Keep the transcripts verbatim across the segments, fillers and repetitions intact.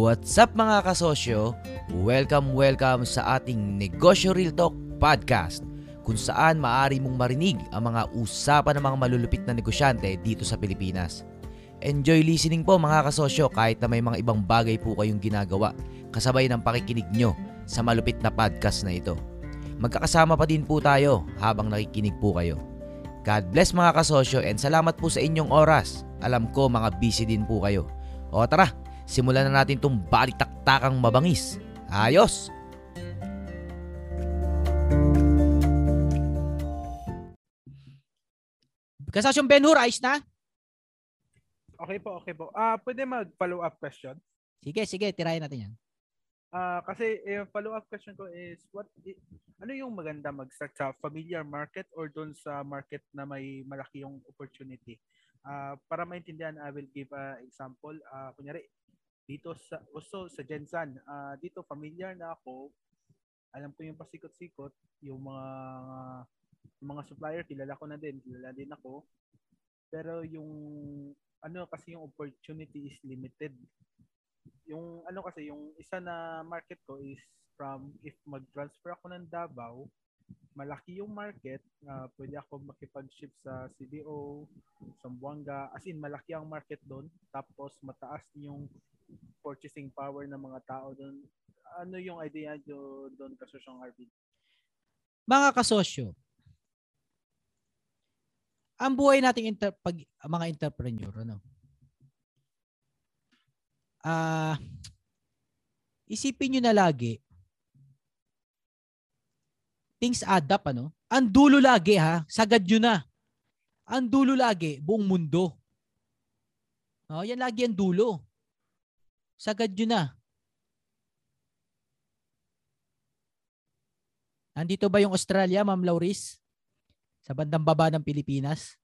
What's up mga kasosyo? Welcome, welcome sa ating Negosyo Real Talk Podcast, kung saan maaari mong marinig ang mga usapan ng mga malulupit na negosyante dito sa Pilipinas. Enjoy listening po mga kasosyo kahit na may mga ibang bagay po kayong ginagawa kasabay ng pakikinig nyo sa malupit na podcast na ito. Magkakasama pa din po tayo habang nakikinig po kayo. God bless mga kasosyo and salamat po sa inyong oras. Alam ko mga busy din po kayo. O tara, simulan na natin itong balitaktakang mabangis. Ayos! Kasosyong Benhur, ayos na? Okay po, okay po. Ah, uh, pwede mag-follow up question? Sige, sige, tirahin natin yan. Ah, uh, kasi yung eh, follow up question ko is what i- ano yung maganda mag-start sa familiar market or doon sa market na may malaki yung opportunity? Ah, uh, para maintindihan, I will give a example. Ah, uh, kunyari dito sa also sa Gensan, uh, dito familiar na ako. Alam ko yung pasikot-sikot, yung mga yung mga supplier kilala ko na din, kilala din ako. Pero yung ano kasi yung opportunity is limited. Yung ano kasi yung isa na market ko is from if mag-transfer ako ng Davao, malaki yung market, uh, pwede ako makipag-ship sa C D O, Zamboanga, as in malaki ang market doon, tapos mataas yung purchasing power ng mga tao doon. Ano yung idea nyo doon, kasosyong R B? Mga kasosyo, ang buhay nating inter- pag, mga entrepreneur, ano? Ah, uh, isipin nyo na lagi, things add up, ano? Ang dulo lagi, ha? Sagad nyo na. Ang dulo lagi, buong mundo. Oh, yan lagi ang dulo. Sagad nyo na. Nandito ba yung Australia, Ma'am Lauris? Sa bandang baba ng Pilipinas?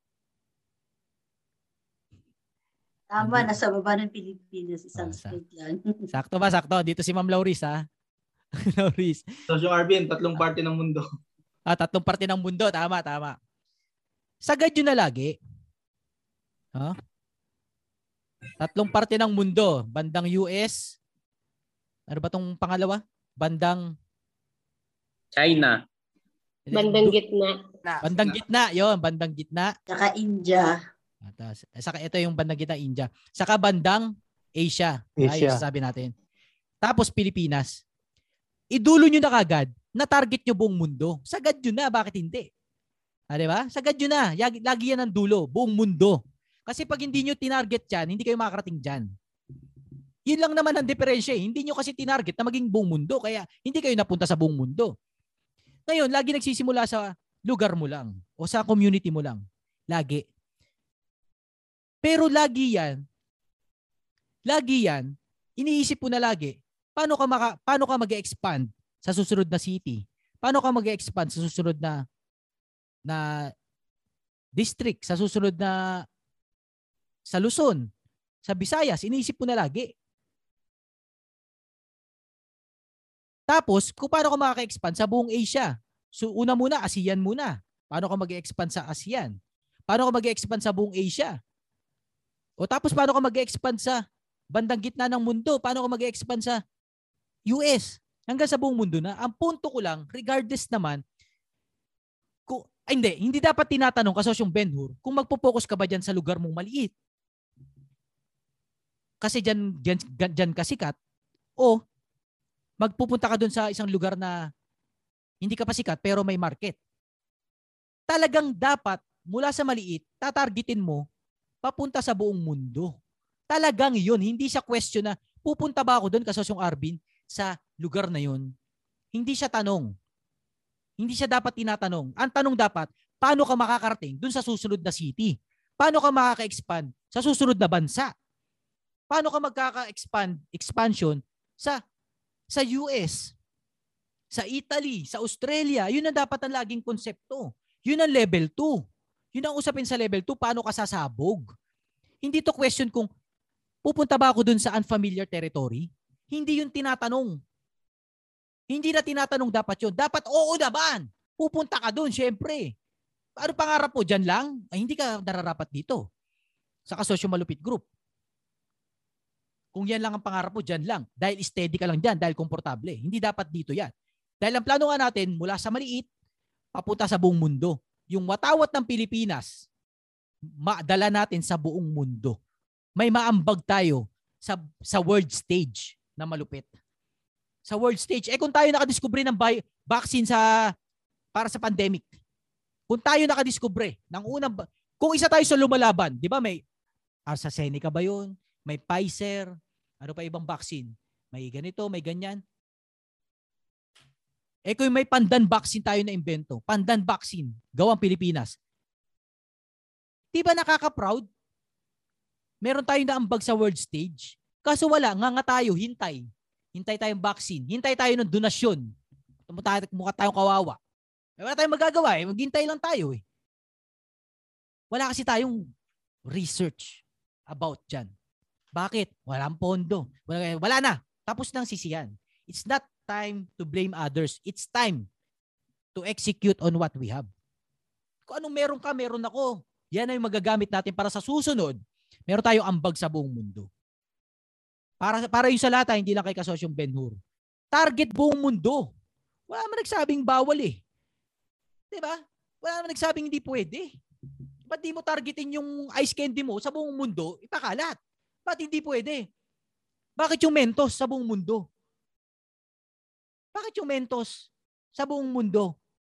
Tama, nandito. Nasa baba ng Pilipinas. Isang oh, sa- state lang. Sakto ba? Sakto. Dito si Ma'am Lauris, ha? Lauris. So, yung Arvin, tatlong parte ng mundo. Ah, tatlong parte ng mundo. Tama, tama. Sagad nyo na lagi. Huh? Tatlong parte ng mundo. Bandang U S. Ano ba tong pangalawa? Bandang China. Bandang gitna. Bandang gitna. Yon, bandang gitna. Saka India. Atas. Saka ito yung bandang gitna, India. Saka bandang Asia. Asia. Ay, sabi natin. Tapos Pilipinas. Idulo nyo na kagad na target nyo buong mundo. Sagad nyo na. Bakit hindi? Ah, diba? Sagad nyo na. Lagi yan ang dulo. Buong mundo. Kasi pag hindi nyo tinarget yan, hindi kayo makakarating dyan. Yun lang naman ang diferensya. Hindi nyo kasi tinarget na maging buong mundo. Kaya hindi kayo napunta sa buong mundo. Ngayon, lagi nagsisimula sa lugar mo lang. O sa community mo lang. Lagi. Pero lagi yan, lagi yan, iniisip mo na lagi, paano ka, maka, paano ka mag-expand sa susunod na city? Paano ka mag-expand sa susunod na na district, sa susunod na sa Luzon, sa Visayas, iniisip mo na lagi. Tapos, kung paano ka makaka-expand sa buong Asia? So, una muna, ASEAN muna. Paano ka mag-expand sa ASEAN? Paano ka mag-expand sa buong Asia? O tapos, paano ka mag-expand sa bandang gitna ng mundo? Paano ka mag-expand sa U S? Hanggang sa buong mundo na. Ang punto ko lang, regardless naman, kung, ay, hindi, hindi dapat tinatanong, kasosyong Benhur, kung magpo-focus ka ba dyan sa lugar mong maliit. Kasi dyan, dyan, dyan ka sikat, o magpupunta ka dun sa isang lugar na hindi ka pa sikat pero may market. Talagang dapat mula sa maliit, tatargetin mo papunta sa buong mundo. Talagang yun. Hindi siya question na pupunta ba ako dun, kasosyong Arvin, sa lugar na yun. Hindi siya tanong. Hindi siya dapat tinatanong. Ang tanong dapat, paano ka makakarating dun sa susunod na city? Paano ka makaka-expand sa susunod na bansa? Paano ka magkaka-expand, expansion sa sa U S, sa Italy, sa Australia? Yun ang dapat ang laging konsepto. Yun ang level two. Yun ang usapin sa level two, paano ka sasabog? Hindi to question kung pupunta ba ako dun sa unfamiliar territory? Hindi yun tinatanong. Hindi na tinatanong dapat yun. Dapat oo naman. Pupunta ka dun, syempre. Ano pangarap mo? Dyan lang? Ay, hindi ka nararapat dito. Sa Kasosyo Malupit Group. Kung yan lang ang pangarap mo, dyan lang. Dahil steady ka lang dyan, dahil komportable. Hindi dapat dito yan. Dahil ang plano nga natin, mula sa maliit, papunta sa buong mundo. Yung watawat ng Pilipinas, madala natin sa buong mundo. May maambag tayo sa, sa world stage na malupit. Sa world stage. Eh kung tayo nakadiskubre ng bi- vaccine sa, para sa pandemic, kung tayo nakadiskubre ng unang, kung isa tayo sa lumalaban, di ba may AstraZeneca ba yun? May Pfizer, ano pa ibang vaccine? May ganito, may ganyan. Eh kung may pandan vaccine tayo na imbento, pandan vaccine, gawang Pilipinas, di ba nakaka-proud? Meron tayong naambag sa world stage. Kaso wala, nga nga tayo, hintay. Hintay tayong vaccine. Hintay tayo ng donasyon. Mukha tayong kawawa. Wala tayong magagawa eh. Maghintay lang tayo eh. Wala kasi tayong research about dyan. Bakit? Walang pondo. Wala, wala na. Tapos nang sisiyan. It's not time to blame others. It's time to execute on what we have. Kung anong meron ka, meron ako. Yan ay magagamit natin para sa susunod. Meron tayong ambag sa buong mundo. Para, para yung sa lahat, hindi lang kay Kasosyong Ben-Hur. Target buong mundo. Wala naman nagsabing bawal eh. Diba? Wala naman nagsabing hindi pwede. Ba't di mo targetin yung ice candy mo sa buong mundo, ipakalat? Ba't hindi pwede? Bakit yung Mentos sa buong mundo? Bakit yung Mentos sa buong mundo?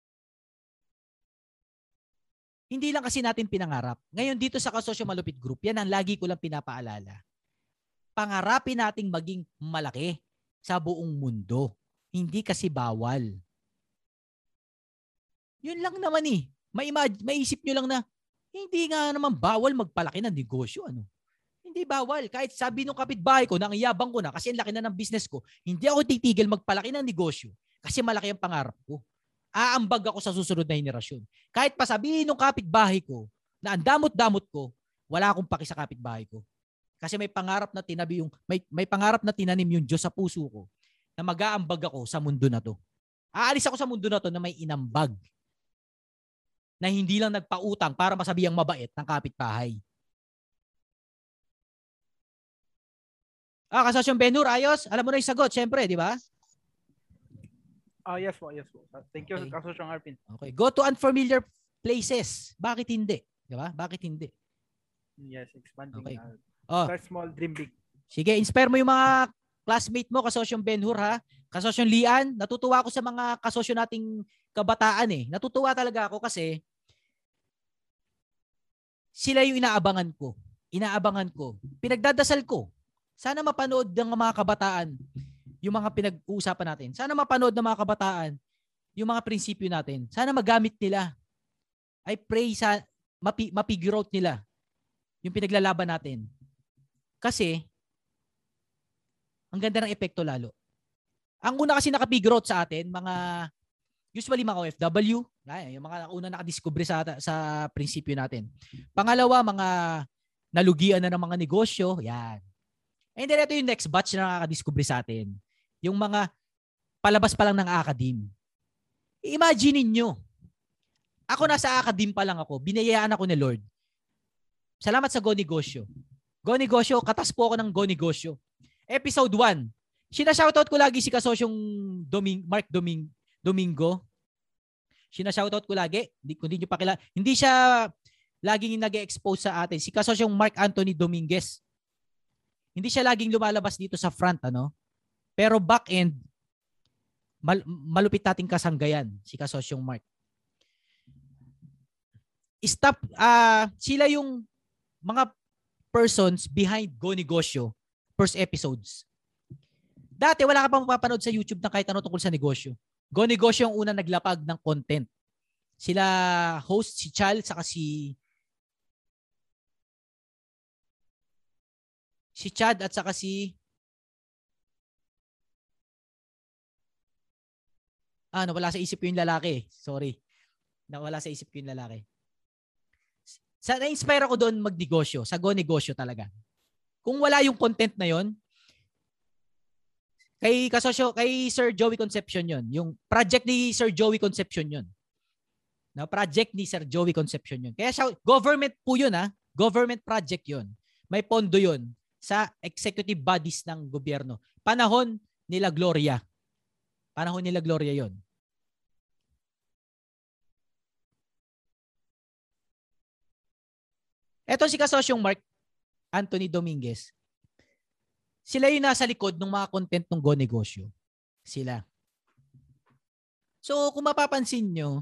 Hindi lang kasi natin pinangarap. Ngayon dito sa Kasosyo Malupit Group, yan ang lagi ko lang pinapaalala. Pangarapin nating maging malaki sa buong mundo. Hindi kasi bawal. Yun lang naman eh. May maisip nyo lang na, hindi nga naman bawal magpalaki ng negosyo. Ano? Hindi bawal. Kahit sabi nung kapitbahay ko, nang iyabang ko na, kasi ang laki na ng business ko, hindi ako titigil magpalaki ng negosyo kasi malaki ang pangarap ko. Aambag ako sa susunod na henerasyon. Kahit pa sabihin nung kapitbahay ko na ang damot-damot ko, wala akong paki sa kapitbahay ko. Kasi may pangarap na tinabi yung, may, may pangarap na tinanim yung Diyos sa puso ko na mag-aambag ako sa mundo na to. Aalis ako sa mundo na to na may inambag. Na hindi lang nagpautang para masabihang mabait ng kapitbahay. Ah, Kasosyong Ben-Hur, ayos? Alam mo na yung sagot, syempre, di ba? Ah, uh, yes po, yes po. Thank you, Okay. Kasosyong Arvin. Okay, go to unfamiliar places. Bakit hindi? Di ba? Bakit hindi? Yes, expanding. Okay. Uh, Oh, start small, dream big. sige, inspire mo yung mga classmate mo, Kasosyong Ben-Hur, ha? Kasosyong Lian, natutuwa ako sa mga kasosyo nating kabataan eh. Natutuwa talaga ako kasi sila yung inaabangan ko. Inaabangan ko. Pinagdadasal ko. Sana mapanood ng mga kabataan yung mga pinag-uusapan natin. Sana mapanood ng mga kabataan yung mga prinsipyo natin. Sana magamit nila. I pray sa mapi, mapigure out nila yung pinaglalaban natin. Kasi ang ganda ng epekto lalo. Ang una kasi nakapigure out sa atin, mga usually mga O F W, yung mga una nakadiscover sa, sa prinsipyo natin. Pangalawa, mga nalugian na ng mga negosyo, yan. And then ito yung next batch na nakakadiscover sa atin. Yung mga palabas pa lang ng academe. Imagine niyo, ako nasa academe pa lang ako, binayaan ako ni Lord. Salamat sa Go Negosyo. Go Negosyo, katas po ako ng Go Negosyo. Episode one. Sina-shoutout ko lagi si Kasosyong Doming, Mark Doming, Domingo. Sina-shoutout ko lagi. Hindi, kung hindi nyo pa kilala. Hindi siya laging nag-expose sa atin. Si Kasosyong Mark Anthony Dominguez. Hindi siya laging lumalabas dito sa front. Ano? Pero back end, mal, malupit nating kasanggayan. Si Kasosyong Mark. Stop, uh, sila yung mga persons behind Go Negosyo first episodes. Dati wala ka pang mapapanood sa YouTube ng kahit ano tungkol sa negosyo. Go Negosyo yung unang naglapag ng content. Sila host, si Chal, saka si si Chad at saka si ah, nawala sa isip ko yung lalaki. Sorry. Nawala sa isip ko yung lalaki. Sa na-inspire ako doon magnegosyo, sa Go Negosyo talaga. Kung wala yung content na yon, kay kasosyo, kay Sir Joey Concepcion yon, yung project ni Sir Joey Concepcion yon. Na project ni Sir Joey Concepcion yon. Kaya siya, government po yun ha, government project yon. May pondo yon sa executive bodies ng gobyerno. Panahon nila Gloria. Panahon nila Gloria yon. Eto si kasosyong Mark Anthony Dominguez. Sila yung nasa likod ng mga content ng Go Negosyo. Sila. So kung mapapansin nyo,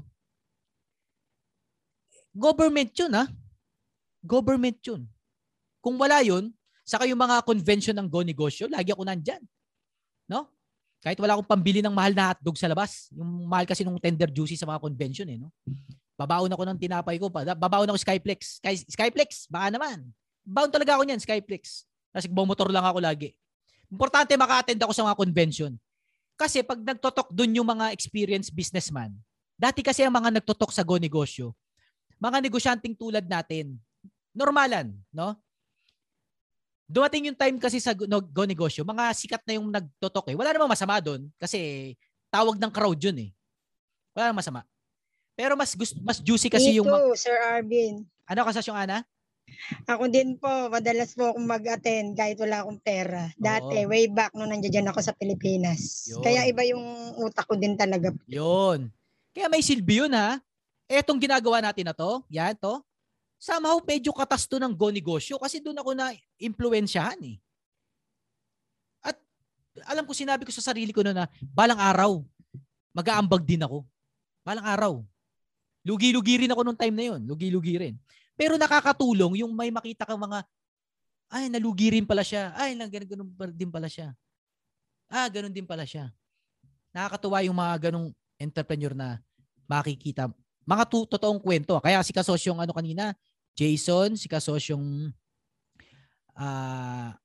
government yun ha. Government yun. Kung wala yun, saka yung mga convention ng Go Negosyo, lagi ako nandyan. No? Kahit wala akong pambili ng mahal na hotdog sa labas. Yung mahal kasi nung tender juicy sa mga convention eh. No? Babaon ako ng tinapay ko. Babaon ako Skyplex. Sky, Skyplex, baka naman. Baon talaga ako niyan, Skyplex. Kasi bumotor lang ako lagi. Importante maka-attend ako sa mga convention. Kasi pag nagtotok dun yung mga experienced businessman, dati kasi ang mga nagtotok sa Go Negosyo, mga negosyanteng tulad natin, normalan, no? Dumating yung time kasi sa Go Negosyo, mga sikat na yung nagtotok eh. Wala namang masama doon kasi tawag ng crowd yun eh. Wala namang masama. Pero mas gusto, mas juicy kasi Me yung... too, Sir Arvin. Ano kasasyong Ana? Ako din po, madalas po akong mag-attend kahit wala akong pera. Dati, Oo. way back nung nandiyan ako sa Pilipinas. Yun. Kaya iba yung utak ko din talaga. Yun. Kaya may silbi yun ha. Etong ginagawa natin na to, yan to, somehow medyo katas to ng Go Negosyo kasi doon ako na impluwensyahan eh. At alam ko, sinabi ko sa sarili ko na na, balang araw, mag-aambag din ako. Balang araw. Lugi-lugi rin ako nung time na yun. Lugi-lugi rin. Pero nakakatulong yung may makita kang mga, ay, nalugi rin pala siya. Ay, ganun din pala siya. Ah, ganun din pala siya. Nakakatuwa yung mga ganung entrepreneur na makikita. Mga to- totoong kwento. Kaya si kasosyong ano kanina, Jason, si kasosyong uh,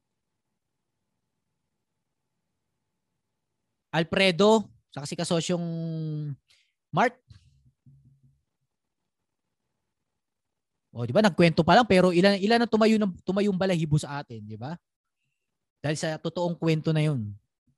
Alfredo, saka si kasosyong Mark. O, di ba? Nagkwento pa lang pero ilan ilan ang tumayo ng tumayong balahibo sa atin, di ba? Dahil sa totoong kwento na 'yon.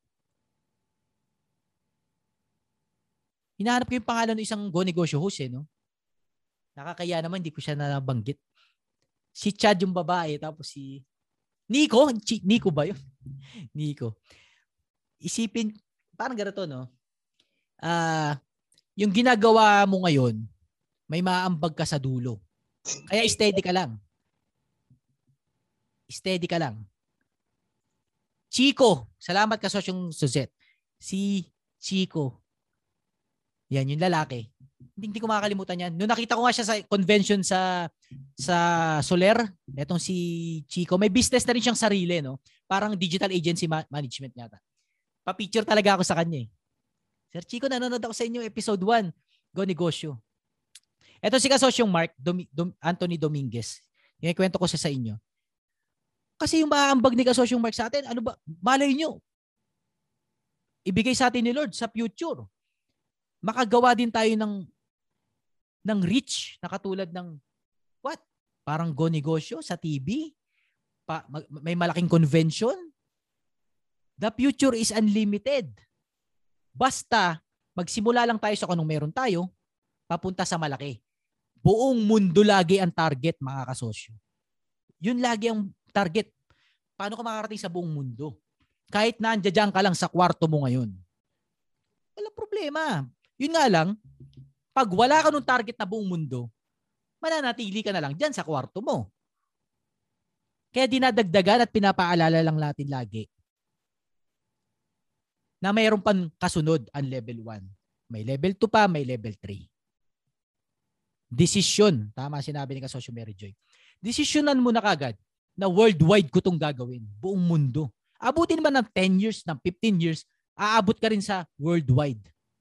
Hinahanap ko yung pangalan ng isang Go Negosyo host eh, no? Nakakaya naman, hindi ko siya nabanggit. Si Chad yung babae, tapos si Nico, Ch- Nico ba 'yun? Nico. Isipin, parang ganito, no? Ah, uh, yung ginagawa mo ngayon, may maaambag ka sa dulo. Kaya steady ka lang. Steady ka lang. Chico. Salamat ka, Sosyong Suzette. Si Chico. Yan, yung lalaki. Hindi, hindi ko makakalimutan yan. Noong nakita ko nga siya sa convention sa sa Soler, etong si Chico, may business na rin siyang sarili, no? Parang digital agency ma- management yata. Pa-picture talaga ako sa kanya eh. Sir Chico, nanonood ako sa inyo episode one. Go Negosyo. Ito si kasosyong Mark Dom- Dom- Anthony Dominguez. Yung ikwento ko siya sa inyo. Kasi yung maaambag ni kasosyong Mark sa atin, ano ba? Malay nyo. Ibigay sa atin ni Lord sa future. Makagawa din tayo ng ng reach na katulad ng what? Parang Go Negosyo sa T V. Pa, mag, may malaking convention. The future is unlimited. Basta magsimula lang tayo sa kung anong meron tayo, papunta sa malaki. Buong mundo lagi ang target, mga kasosyo. Yun lagi ang target. Paano ka makakarating sa buong mundo? Kahit na andyan ka lang sa kwarto mo ngayon. Walang problema. Yun nga lang, pag wala ka nung target na buong mundo, mananatili ka na lang dyan sa kwarto mo. Kaya dinadagdagan at pinapaalala lang natin lagi na mayroon pang kasunod ang level one. May level two pa, may level three. Desisyon. Tama sinabi ni Kasosyo Mary Joy. Desisyonan mo na kagad na worldwide ko itong gagawin. Buong mundo. Abutin man ng ten years, ng fifteen years, aabot ka rin sa worldwide.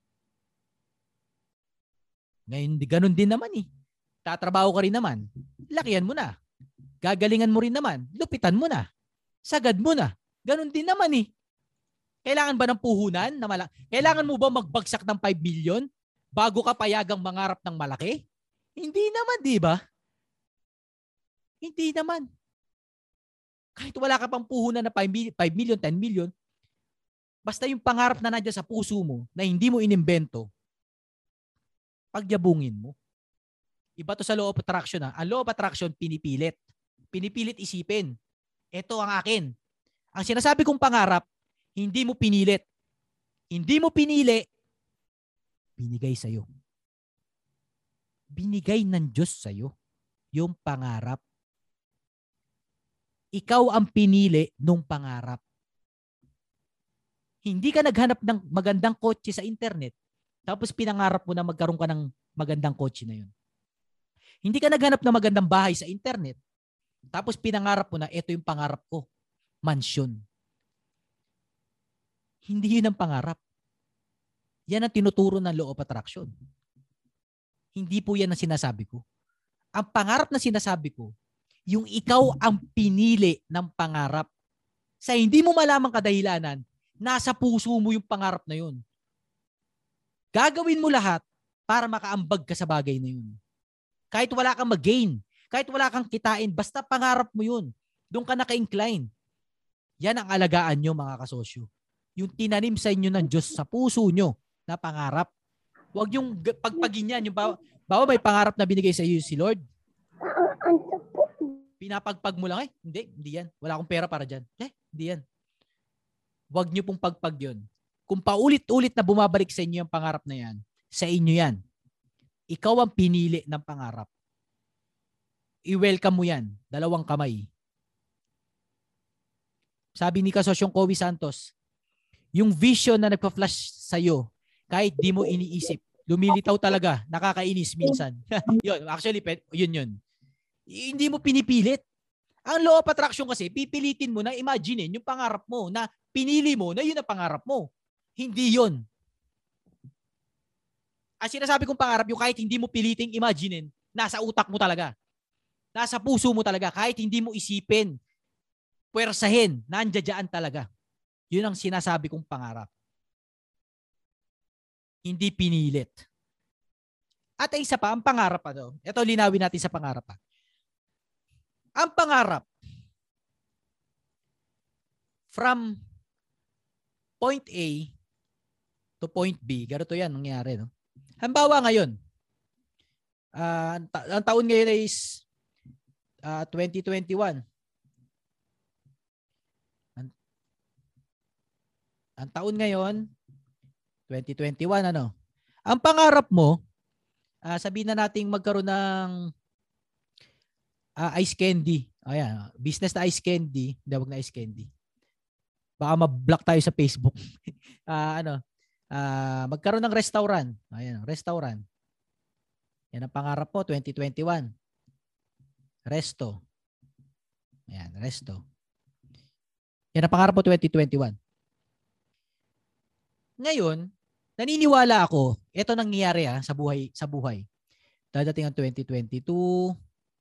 Ngayon, ganun din naman eh. Tatrabaho ka rin naman. Lakihan mo na. Gagalingan mo rin naman. Lupitan mo na. Sagad mo na. Ganun din naman eh. Kailangan ba ng puhunan na malaki? Kailangan mo ba magbagsak ng five million bago ka payagang mangarap ng malaki? Hindi naman, di ba? Hindi naman. Kahit wala ka pang puhunan na five million, ten million, basta yung pangarap na nandiyan sa puso mo na hindi mo inimbento, pagyabungin mo. Iba to sa law of attraction. Ha? Ang law of attraction, pinipilit. Pinipilit isipin. Ito ang akin. Ang sinasabi kong pangarap, hindi mo pinilit. Hindi mo pinili, binigay sa'yo. Binigay ng Diyos sa'yo yung pangarap. Ikaw ang pinili nung pangarap. Hindi ka naghanap ng magandang kotse sa internet, tapos pinangarap mo na magkaroon ka ng magandang kotse na yun. Hindi ka naghanap ng magandang bahay sa internet, tapos pinangarap mo na ito yung pangarap ko, mansyon. Hindi yun ang pangarap. Yan ang tinuturo ng law of attraction. Hindi po yan ang sinasabi ko. Ang pangarap na sinasabi ko, yung ikaw ang pinili ng pangarap. Sa hindi mo malamang kadahilanan, nasa puso mo yung pangarap na yun. Gagawin mo lahat para makaambag ka sa bagay na yun. Kahit wala kang mag-gain, kahit wala kang kitain, basta pangarap mo yun. Doon ka naka-incline. Yan ang alagaan nyo, mga kasosyo. Yung tinanim sa inyo ng Diyos sa puso nyo na pangarap. Huwag yung pagpagin yan. Yung bawa, bawa may pangarap na binigay sa iyo si Lord. Pinapagpag mo lang, eh. Hindi, hindi yan. Wala akong pera para dyan. Eh, hindi yan. Huwag nyo pong pagpag yun. Kung paulit-ulit na bumabalik sa inyo yung pangarap na yan, sa inyo yan. Ikaw ang pinili ng pangarap. I-welcome mo yan. Dalawang kamay. Sabi ni Kasosyong Kobe Santos, yung vision na nagpa-flash sa'yo, kahit di mo iniisip, lumilitaw talaga, nakakainis minsan. Yun, actually, yun yun. Hindi mo pinipilit. Ang law of attraction kasi, pipilitin mo na imaginein yung pangarap mo, na pinili mo na yun ang pangarap mo. Hindi yun. Ang sinasabi kong pangarap, yung kahit hindi mo piliting imaginein, nasa utak mo talaga. Nasa puso mo talaga, kahit hindi mo isipin, puwersahin, nandiyadyaan talaga. Yun ang sinasabi kong pangarap. Hindi pinilit. At ay isa pa, ang pangarap pa daw. Ito, linawin natin sa pangarap pa. Ang pangarap, from point A to point B, ganito yan nangyari, no? Halimbawa ngayon, uh, ang, ta- ang taon ngayon is uh, twenty twenty-one. Ang, ang taon ngayon, twenty twenty-one, ano? Ang pangarap mo, uh, sabihin na nating magkaroon ng uh, ice candy. Ayan, business na ice candy. Hindi, wag na ice candy. Baka ma-block tayo sa Facebook. uh, ano, uh, magkaroon ng restaurant. Ayan, restaurant. Yan ang pangarap mo, twenty twenty-one. Resto. Ayan, resto. Yan ang pangarap mo, twenty twenty-one. Ngayon, naniniwala ako, ito nangyayari ha, sa buhay, sa buhay. Dadating ang twenty twenty-two,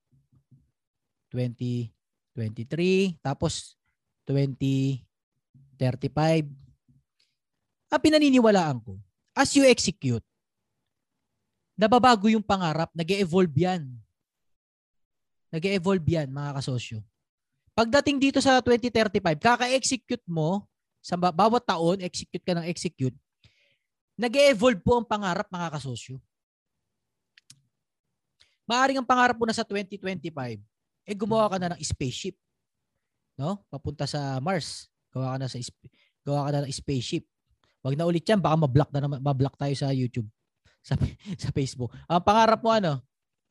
twenty twenty-three, tapos twenty thirty-five. Ang pinaniniwalaan ko, as you execute, nababago yung pangarap, nag-e-evolve yan. Nag-e-evolve yan, mga kasosyo. Pagdating dito sa twenty thirty-five, kaka-execute mo, sa bawat taon, execute ka ng execute, nag-e-evolve po ang pangarap, mga kasosyo. Maaring ang pangarap mo na sa twenty twenty-five, eh gumawa ka na ng spaceship. No? Papunta sa Mars. Gawa ka na sa gawa ka na ng spaceship. Wag na ulit yan, baka ma-block na ma-block tayo sa YouTube, sa sa Facebook. Ang pangarap mo ano?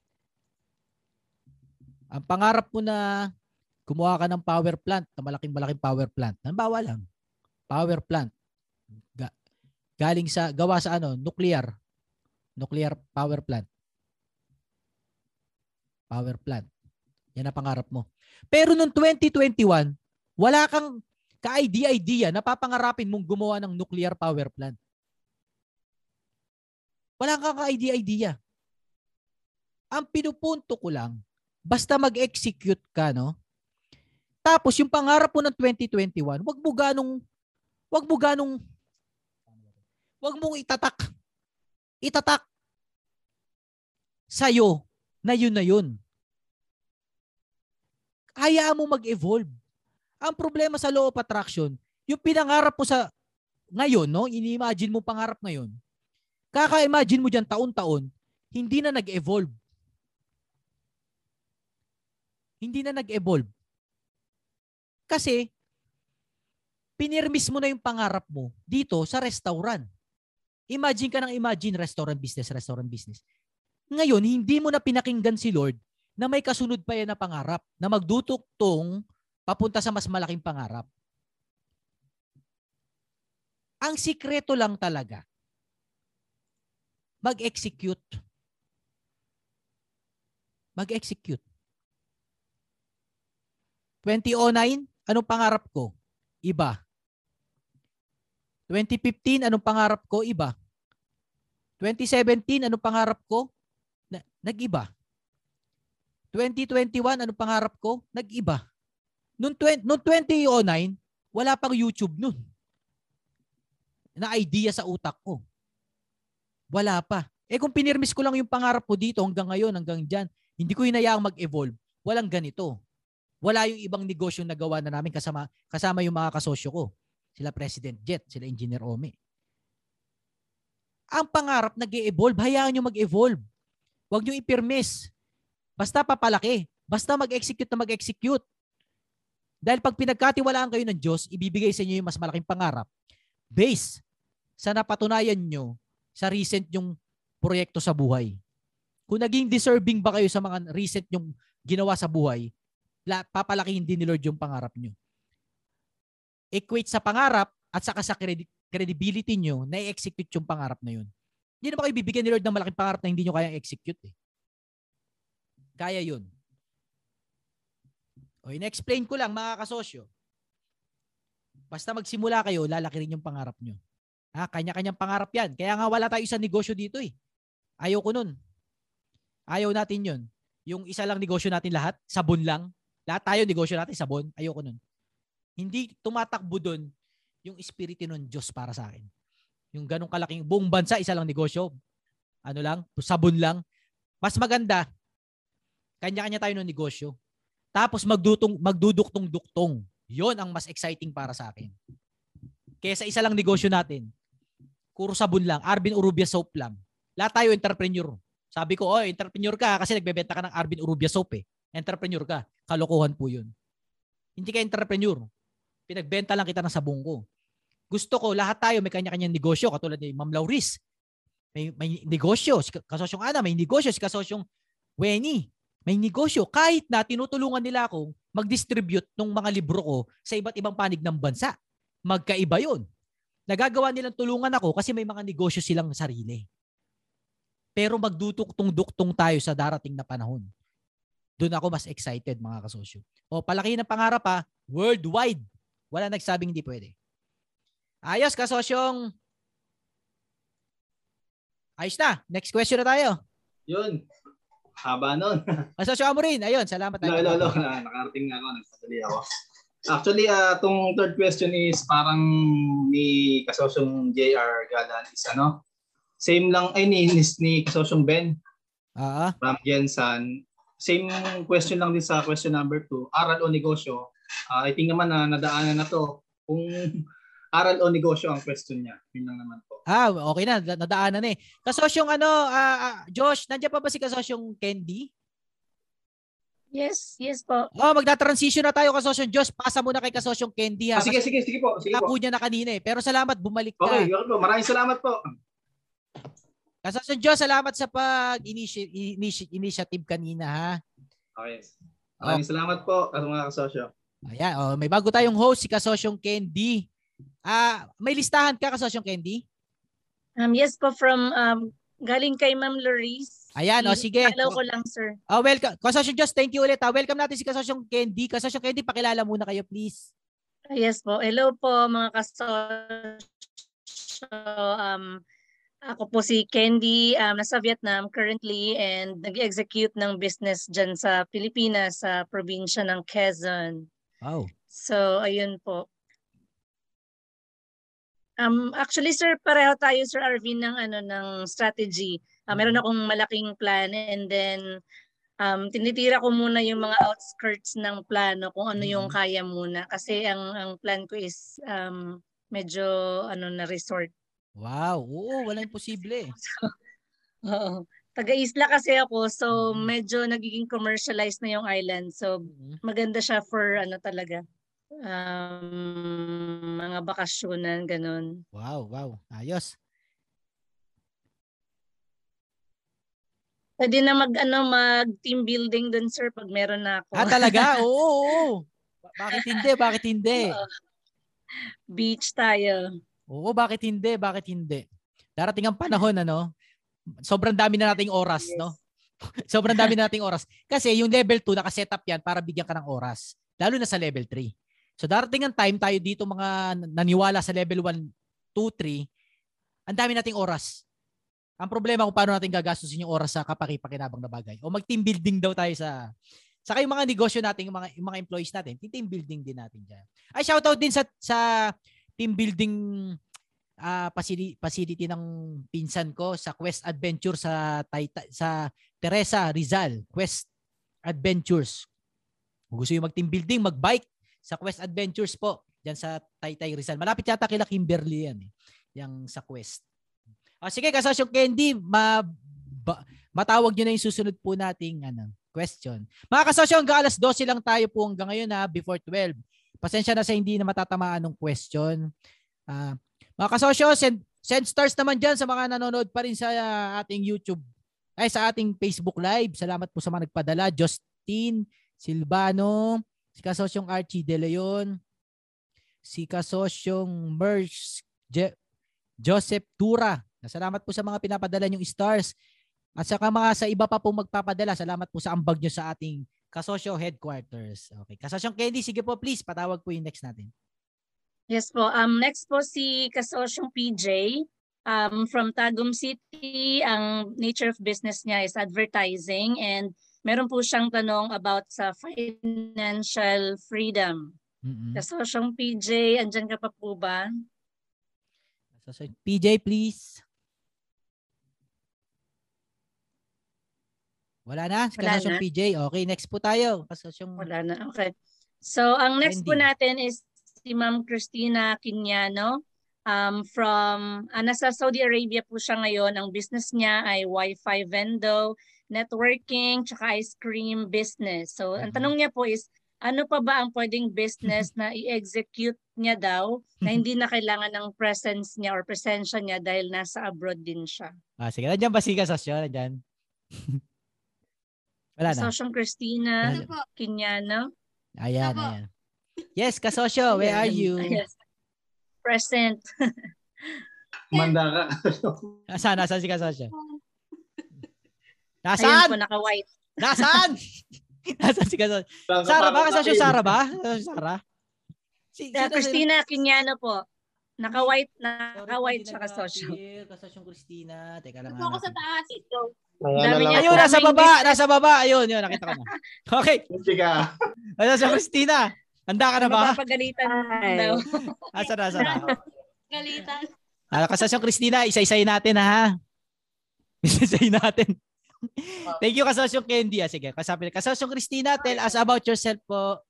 Ang pangarap mo na gumawa ka ng power plant, na malaking-malaking power plant. Halimbawa lang, power plant. Ga- galing sa gawa sa ano, nuclear. Nuclear power plant. Power plant. Yan ang pangarap mo. Pero noong twenty twenty-one, wala kang ka-idea-idea na papangarapin mong gumawa ng nuclear power plant. Wala kang ka-idea-idea. Ang pinupunto ko lang, basta mag-execute ka, no? Tapos yung pangarap mo ng twenty twenty-one, wag mo ganong wag mo ganong wag mong itatak. Itatak sa'yo na yun na yun. Hayaan mo mag-evolve. Ang problema sa law of attraction, yung pinangarap mo sa ngayon, no? Ini-imagine mo pangarap ngayon. Kaka-imagine mo dyan taon-taon, hindi na nag-evolve. Hindi na nag-evolve. Kasi, pinirmis mo na yung pangarap mo dito sa restaurant. Imagine ka ng imagine restaurant business, restaurant business. Ngayon, hindi mo na pinakinggan si Lord na may kasunod pa yan na pangarap na magdutuktong papunta sa mas malaking pangarap. Ang sikreto lang talaga, mag-execute. Mag-execute. twenty oh nine, anong pangarap ko? Iba. twenty fifteen, anong pangarap ko? Iba. twenty seventeen, anong pangarap ko? Na, nag-iba. twenty twenty-one, anong pangarap ko? Nag-iba. Noong, noong twenty oh nine, wala pang YouTube nun. Na idea sa utak ko. Wala pa. Eh kung pinirmis ko lang yung pangarap ko dito hanggang ngayon, hanggang dyan, hindi ko hinayaang mag-evolve, walang ganito. Wala yung ibang negosyo na gawa na namin kasama, kasama yung mga kasosyo ko. Sila President Jet, sila Engineer Ome. Ang pangarap nag-e-evolve, hayaan nyo mag-evolve. Huwag nyo ipirmis. Basta papalaki. Basta mag-execute na mag-execute. Dahil pag pinagkatiwalaan kayo ng Diyos, ibibigay sa inyo yung mas malaking pangarap. Base sa napatunayan nyo sa recent yung proyekto sa buhay. Kung naging deserving ba kayo sa mga recent yung ginawa sa buhay, papalakihin din ni Lord yung pangarap nyo. Equate sa pangarap at saka sa credibility nyo na i-execute yung pangarap na yun. Hindi naman kayo bibigyan ni Lord ng malaking pangarap na hindi nyo kaya execute eh. Kaya yun. O, in-explain ko lang mga kasosyo. Basta magsimula kayo, lalaki rin yung pangarap nyo. Ha, kanya-kanyang pangarap yan. Kaya nga wala tayo isang negosyo dito eh. Ayaw ko nun. Ayaw natin yun. Yung isa lang negosyo natin lahat, sabon lang. Lahat tayo negosyo natin, sabon. Ayaw ko nun. Hindi tumatakbo dun yung espiritu ng Diyos para sa akin. Yung ganong kalaking, buong bansa, isa lang negosyo. Ano lang, sabon lang. Mas maganda, kanya-kanya tayo ng negosyo. Tapos magdutong, magduduktong-duktong. Yon ang mas exciting para sa akin. Kesa isa lang negosyo natin. Puro sabon lang, Arvin Urubia soap lang. Lahat tayo entrepreneur. Sabi ko, oh, entrepreneur ka kasi nagbebenta ka ng Arvin Urubia soap eh. Entrepreneur ka. Kalokohan po yun. Hindi ka entrepreneur. Pinagbenta lang kita ng sabong ko. Gusto ko, lahat tayo may kanya-kanyang negosyo. Katulad ni Ma'am Lauris. May, may negosyo. Si Kasosyong Ana, may negosyo. Si Kasosyong Weni, may negosyo. Kahit na tinutulungan nila akong mag-distribute ng mga libro ko sa iba't ibang panig ng bansa. Magkaiba yun. Nagagawa nilang tulungan ako kasi may mga negosyo silang sarili. Pero magdutuktong-duktong tayo sa darating na panahon. Doon ako mas excited mga kasosyo. O palaki ng pangarap ha, worldwide. Wala nagsabing hindi pwede. Ayos kasosyong. Ayos na. Next question na tayo. Yun. Haba nun. Kasosyo Amorin. Ayun, salamat. Hello, hello, hello. Nakarating na ako. Nagsadali ako. Actually, uh, itong third question is parang ni kasosyong J R Galan is ano, same lang, ay ni, ni, ni kasosyong Ben. Ah. From Jensan. Same question lang din sa question number two. Aral o negosyo? Uh, I think naman na nadaanan na to. Kung aral o negosyo ang question niya. Yun lang naman po. Ah, okay na. Nadaanan na eh. Kasosyong ano, uh, uh, Josh, nandiyan pa ba si kasosyong Candy? Yes, yes po. Oh, magda-transition na tayo kasosyong Josh. Pasa muna kay kasosyong Candy ha. Ah, sige, sige, sige po. Sige po. po. Niya na kanina eh. Pero salamat, bumalik ka. Okay, yun po. Maraming salamat po. Kasosyong Josh, salamat sa pag-initiative kanina ha. Okay. Maraming oh. salamat po at mga kasosyo. Ayan, oh, may bago tayong host, si kasosyong Candy. Ah, may listahan ka kasosyong Candy? Um, yes po, from um, galing kay Ma'am Loris. Ayan, o oh, sige. Follow ko lang, sir. Oh, welcome. Kasosyong Josh, thank you ulit. Ha. Welcome natin si kasosyong Candy. Kasosyong Candy, pakilala muna kayo, please. Yes po. Hello po, mga kasosyo. Um, ako po si Candy, um, nasa Vietnam currently and nag-execute ng business dyan sa Pilipinas, sa probinsya ng Quezon. Wow. So, ayun po. Um, actually, sir, pareho tayo, Sir Arvin, ng, ano, ng strategy. Uh, meron akong malaking plan and then um, tinitira ko muna yung mga outskirts ng plano kung ano yung kaya muna. Kasi ang, ang plan ko is um, medyo ano na resort. Wow, oo, wala imposible. Oo. Taga-isla kasi ako, so medyo nagiging commercialized na yung island. So maganda siya for ano talaga, um, mga bakasyonan, ganun. Wow, wow. Ayos. Pwede na mag, ano, mag team building dun, sir, pag meron na ako. Ah, talaga? Oo, oo, oo. Ba- Bakit hindi? Bakit hindi? Oo. Beach tayo. Oo, bakit hindi? Bakit hindi? Darating ang panahon, ano? Sobrang dami na nating oras, no? Sobrang dami na nating oras. Kasi yung level two, nakasetup yan para bigyan ka ng oras. Lalo na sa level three. So darating ang time tayo dito mga naniwala sa level one, two, three, ang dami nating oras. Ang problema kung paano natin gagastusin yung oras sa kapaki-pakinabang na bagay. O mag-team building daw tayo sa saka yung mga negosyo natin, yung mga, yung mga employees natin, team building din natin dyan. Ay, shoutout din sa, sa team building uh, facility, facility ng pinsan ko sa Quest Adventure sa, Tayta, sa Teresa Rizal. Quest Adventures. Kung gusto yung mag-team building, mag-bike sa Quest Adventures po. Dyan sa Taytay Rizal. Malapit yata kila Kimberly yan. Eh, yung sa Quest. O, sige, Kasosyo Candy, ma, ba, matawag nyo na yung susunod po nating ano, question. Mga kasosyo, hanggang alas dose lang tayo po hanggang ngayon ha, before twelve. Pasensya na sa hindi na matatamaan ng question. Uh, mga kasosyo, send, send stars naman dyan sa mga nanonood pa rin sa uh, ating YouTube, ay sa ating Facebook Live. Salamat po sa mga nagpadala. Justin Silvano, si kasosyong Archie De Leon, si kasosyong Merch Je- Joseph Tura. Salamat po sa mga pinapadala nyong stars. At saka mga sa iba pa po magpapadala, salamat po sa ambag nyo sa ating kasosyo headquarters. Okay. Kasosyong Candy, sige po please, patawag po yung next natin. Yes po. Um, next po si kasosyong P J um, from Tagum City. Ang nature of business niya is advertising and meron po siyang tanong about sa financial freedom. Mm-hmm. Kasosyong P J, andyan ka pa po ba? Kasosyong P J, please. Wala na? Kasosyong P J. Okay, next po tayo. Kasosyong... Wala na. Okay. So, ang next Wendy po natin is si Ma'am Christina Quiñano um, from, uh, nasa Saudi Arabia po siya ngayon. Ang business niya ay Wi-Fi vendo, networking, tsaka ice cream business. So, mm-hmm. ang tanong niya po is, ano pa ba ang pwedeng business na i-execute niya daw na hindi na kailangan ng presence niya or presensya niya dahil nasa abroad din siya? Ah, sige. Nandiyan ba si Kasosyo? Nandiyan. Wala na. Kasosyong Christina Quiñano. Ayan, ayan. Yes, Kasosyo, where are you? Yes. Present. Manda ka. Nasaan? Nasaan si Kasosyo? Nasaan? Ayun po, naka-white. Nasaan? Nasaan si Kasosyo? Sara ba? Kasosyo Sara ba? Sara? Si, si Christina Quiñano po. Naka-white, naka-white siya Kasosyo. Kasosyong Christina. Teka lang. Ako sa taas ito. Dami niya, ayun, nasa baba, nasa baba. Ayun, yun, nakita ko na. Okay. Sige. Kasosyong Christina. Handa ka na ba? Mapapagalitan daw. Asa na, asa na. Galitan. Ah, Kasosyong Christina, isa-isay natin ha. Isa-isay natin. Thank you, Kasosyong Candy. Ah, sige, kasabi. Kasosyong Christina, tell us about yourself po.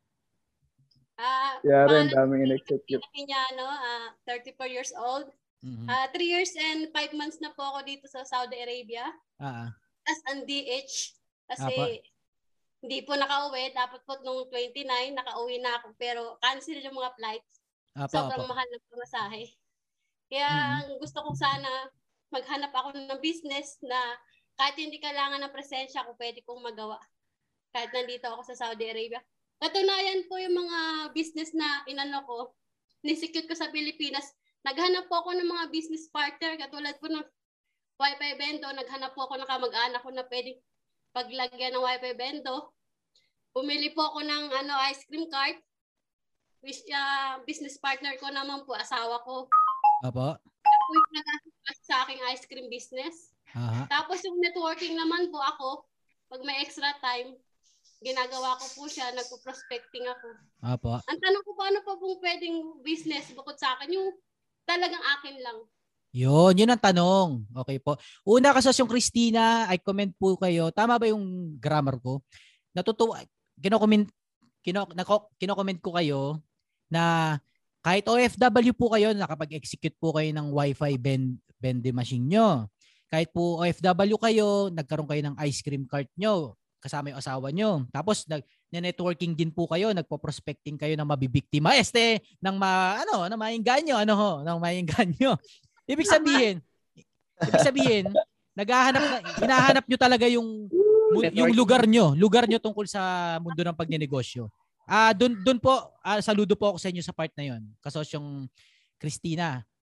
Ah, yeah, rin, daming in-execute. Quiñano, uh, thirty-four years old. Mm-hmm. Uh, three years and five months na po ako dito sa Saudi Arabia. Ah. As ang D H. Kasi Apa. hindi po nakauwi. Dapat po nung twenty-nine, nakauwi na ako. Pero cancel yung mga flights. Apa, sobrang apa. mahal ng pamasahe. Kaya mm-hmm. gusto ko sana maghanap ako ng business na kahit hindi kailangan ng presensya ko, pwede kong magawa. Kahit nandito ako sa Saudi Arabia. Katunayan po yung mga business na inano ko, nisecute ko sa Pilipinas. Naghanap po ako ng mga business partner, katulad po ng Wi-Fi vendo. Naghanap po ako ng kamag-anak ko na pwedeng paglagyan ng Wi-Fi vendo. Bumili po ako ng ano, ice cream cart. Which, uh, business partner ko naman po, asawa ko. Apo. Ako yung nag-assist sa aking ice cream business. Aha. Tapos yung networking naman po ako, pag may extra time, ginagawa ko po siya, nagpo-prospecting ako. Apo. Ang tanong ko, paano pa pong pwedeng business bukod sa akin? Yung talagang akin lang. Yun, yun ang tanong. Okay po. Una, Kasosyong Christina, I comment po kayo. Tama ba yung grammar ko? Natutuwa, kino-comment, kino, kino-comment ko kayo na kahit O F W po kayo, nakapag-execute po kayo ng Wi-Fi bend, vending machine nyo. Kahit po O F W kayo, nagkaroon kayo ng ice cream cart nyo kasama yung asawa nyo. Tapos nag, networking din po kayo, nagpo-prospecting kayo ng mabibiktima, este, ng ma, ano, ng maingganyo, ano ho, ng maingganyo. Ibig sabihin, ibig sabihin, naghahanap na, hinahanap nyo talaga yung yung lugar nyo, lugar nyo tungkol sa mundo ng pagnenegosyo. Ah, uh, doon doon po, uh, saludo po ako sa inyo sa part na 'yon. Kasosyong Christina.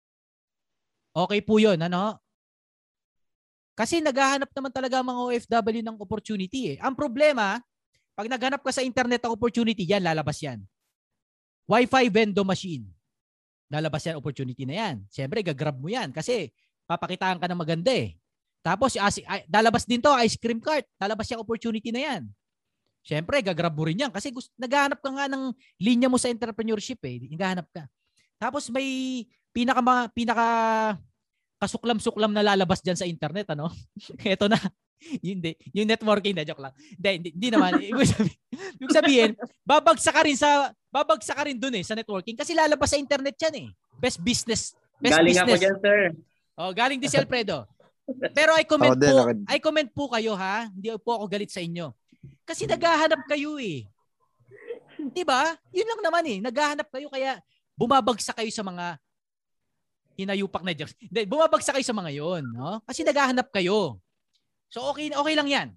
Okay po 'yon, ano? Kasi naghahanap naman talaga mga O F W ng opportunity eh. Ang problema, pag naghanap ka sa internet ng opportunity, yan, lalabas yan. Wi-Fi vending machine. Lalabas yan, opportunity na yan. Siyempre, gagrab mo yan kasi papakitaan ka ng maganda eh. Tapos, lalabas din to, ice cream cart. Lalabas yung opportunity na yan. Siyempre, gagrab mo rin yan kasi gusto, naghahanap ka nga ng linya mo sa entrepreneurship eh. Naghahanap ka. Tapos may pinaka, pinaka kasuklam-suklam na lalabas dyan sa internet, ano? Ito na. Hindi, yung networking na, joke lang. Hindi, hindi, hindi naman. Ibig sabihin, ibig sabihin, babagsak ka rin sa, babagsak ka rin dun eh, sa networking kasi lalabas sa internet yan eh. Best business. Best galing business. Ako dyan, sir. Oh, galing din si Alfredo. Pero I comment din, po, ako. I comment po kayo ha. Hindi po ako galit sa inyo. Kasi naghahanap kayo eh. 'Di ba? Yun lang naman eh. Naghahanap kayo kaya bumabagsak kayo sa mga hinayupak na jokes. Hindi, bumabagsak kayo sa mga 'yon, no? Kasi naghahanap kayo. So okay okay lang 'yan.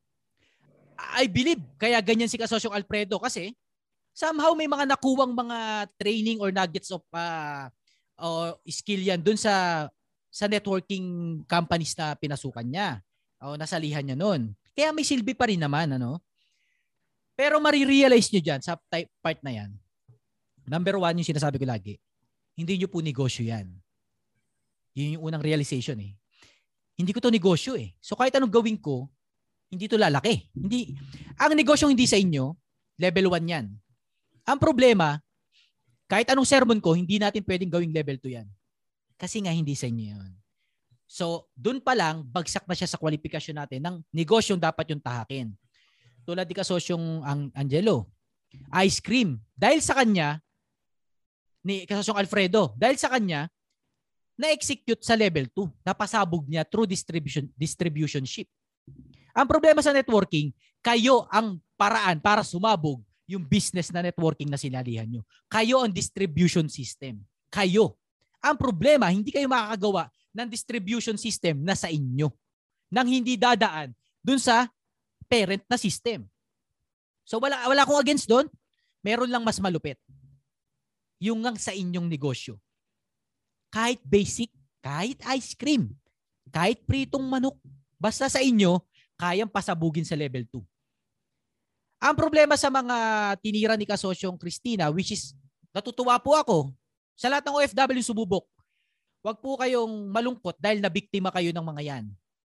I believe kaya ganyan si Kasosyong Alfredo kasi somehow may mga nakuwang mga training or nuggets of uh, uh, skill yan dun sa sa networking companies na pinasukan niya o nasalihan niya noon. Kaya may silbi pa rin naman, ano? Pero marirealize nyo dyan sa type part na yan. Number one, yung sinasabi ko lagi, hindi nyo po negosyo yan. Yun yung unang realization eh. Hindi ko to negosyo eh. So kahit anong gawin ko, hindi to lalaki. Hindi, ang negosyo hindi sa inyo, level one yan. Ang problema, kahit anong sermon ko, hindi natin pwedeng gawing level two yan. Kasi nga hindi sa inyo yun. So, dun pa lang, bagsak na siya sa kwalifikasyon natin ng negosyong dapat yung tahakin. Tulad ni Kasosyong ang Angelo. Ice cream. Dahil sa kanya, ni Kasosyong Alfredo, dahil sa kanya, na-execute sa level two. Napasabog niya through distribution distribution ship. Ang problema sa networking, kayo ang paraan para sumabog yung business na networking na sinalihan nyo. Kayo ang distribution system. Kayo. Ang problema, hindi kayo makakagawa ng distribution system na sa inyo nang hindi dadaan dun sa parent na system. So wala wala akong against doon. Meron lang mas malupit. Yung ngang sa inyong negosyo. Kahit basic, kahit ice cream, kahit pritong manok, basta sa inyo, kayang pasabugin sa level two. Ang problema sa mga tinira ni Kasosyong Christina, which is natutuwa po ako, sa lahat ng O F W sububok, huwag po kayong malungkot dahil nabiktima kayo ng mga yan.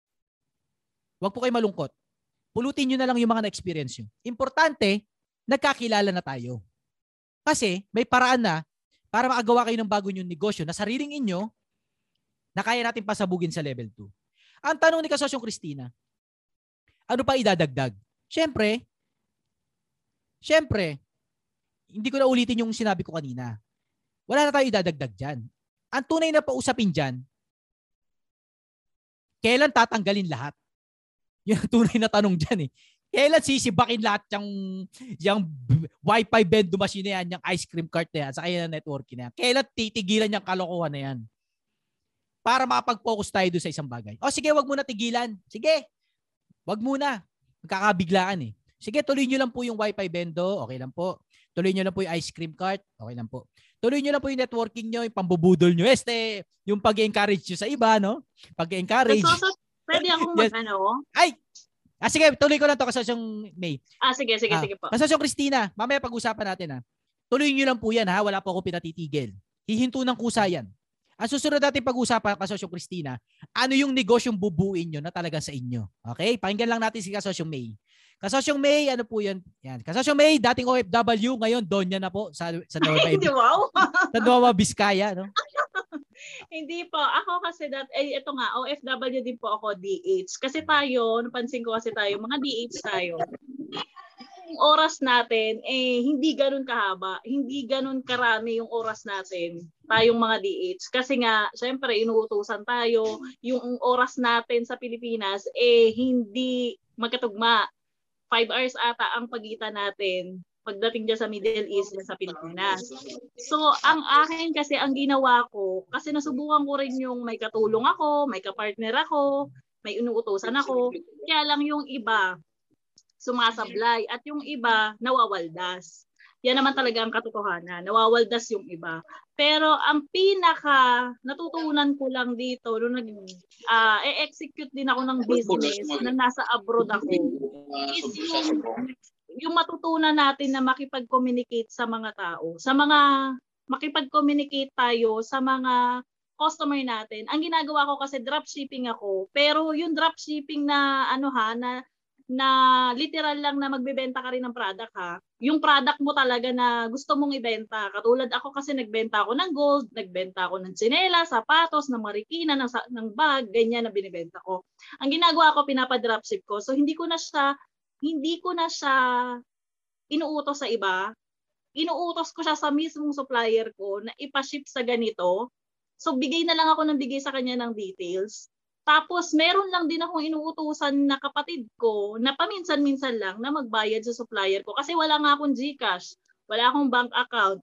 Huwag po kayong malungkot. Pulutin nyo na lang yung mga na-experience nyo. Importante, nagkakilala na tayo. Kasi may paraan na para makagawa kayo ng bago nyong negosyo na sariling inyo na kaya natin pasabugin sa level two. Ang tanong ni Kasosyong Christina, ano pa idadagdag? Siyempre, siyempre, hindi ko na ulitin yung sinabi ko kanina. Wala na tayo idadagdag dyan. Ang tunay na pausapin dyan, kailan tatanggalin lahat? Yung tunay na tanong dyan eh. Kailan sisibakin lahat yung, yung Wi-Fi vending machine na yan, yung ice cream cart na yan, sa kaya na networking na yan? Kailan titigilan yung kalokohan na yan? Para makapag-focus tayo doon sa isang bagay. O sige, wag muna tigilan. Sige, wag muna. Magkakabiglaan eh. Sige, tuloy nyo lang po yung Wi-Fi vendo, okay lang po. Tuloy nyo lang po yung ice cream cart, okay lang po. Tuloy nyo lang po yung networking nyo, yung pambubudol nyo. Este, yung pag-encourage nyo sa iba, no? Pag-encourage. So, so, pwede akong yes. mag-ano? Ay! Ah, sige, tuloy ko lang to Kasosyong May. Ah, sige, sige, ah, sige po. Kasosyong Christina, mamaya pag-usapan natin ha. Tuloy nyo lang po yan ha, wala po ako pinatitigil. Hihinto ng kusa yan. Ang susunod natin pag-usapan, Kasosyong Christina, ano yung negosyong bubuin nyo na talaga sa inyo. Okay? Pakinggan lang natin si Kasosyong May. Kasosyong May, ano po yan? Yan. Kasosyong May, dating O F W, ngayon Donya na po sa, sa Nueva, Hindi, wow. sa Nueva Vizcaya. No? Hindi po. Ako kasi, that, eh, ito nga, O F W din po ako, D H. Kasi tayo, napansin ko kasi tayo, mga D H tayo, yung oras natin, eh, hindi ganun kahaba. Hindi ganun karami yung oras natin, tayong mga D H. Kasi nga, syempre, inuutusan tayo. Yung oras natin sa Pilipinas, eh, hindi magkatugma five hours ata ang pagitan natin pagdating dyan sa Middle East dyan sa Pilipinas. So, ang akin kasi, ang ginawa ko, kasi nasubukan ko rin yung may katulong ako, may kapartner ako, may inuutosan ako, kaya lang yung iba sumasablay at yung iba nawawaldas. Yan naman talaga ang katotohanan. Nawawaldas yung iba. Pero ang pinaka natutunan ko lang dito, nung nag, uh, e-execute din ako ng business na nasa abroad ako, is yung, yung matutunan natin na makipag-communicate sa mga tao. Sa mga, makipag-communicate tayo sa mga customer natin. Ang ginagawa ko kasi dropshipping ako, pero yung dropshipping na ano ha, na na literal lang na magbebenta ka rin ng product ha. Yung product mo talaga na gusto mong ibenta. Katulad ako kasi nagbenta ako ng gold, nagbenta ako ng tsinelas, sapatos, ng marikina, ng, ng bag, ganyan na binibenta ko. Ang ginagawa ko, pinapa-dropship ko. So hindi ko na siya, hindi ko na siya inuutos sa iba. Inuutos ko siya sa mismong supplier ko na ipa-ship sa ganito. So bigay na lang ako ng bigay sa kanya ng details. Tapos, meron lang din akong inuutusan na kapatid ko na paminsan-minsan lang na magbayad sa supplier ko. Kasi wala nga akong GCash, wala akong bank account,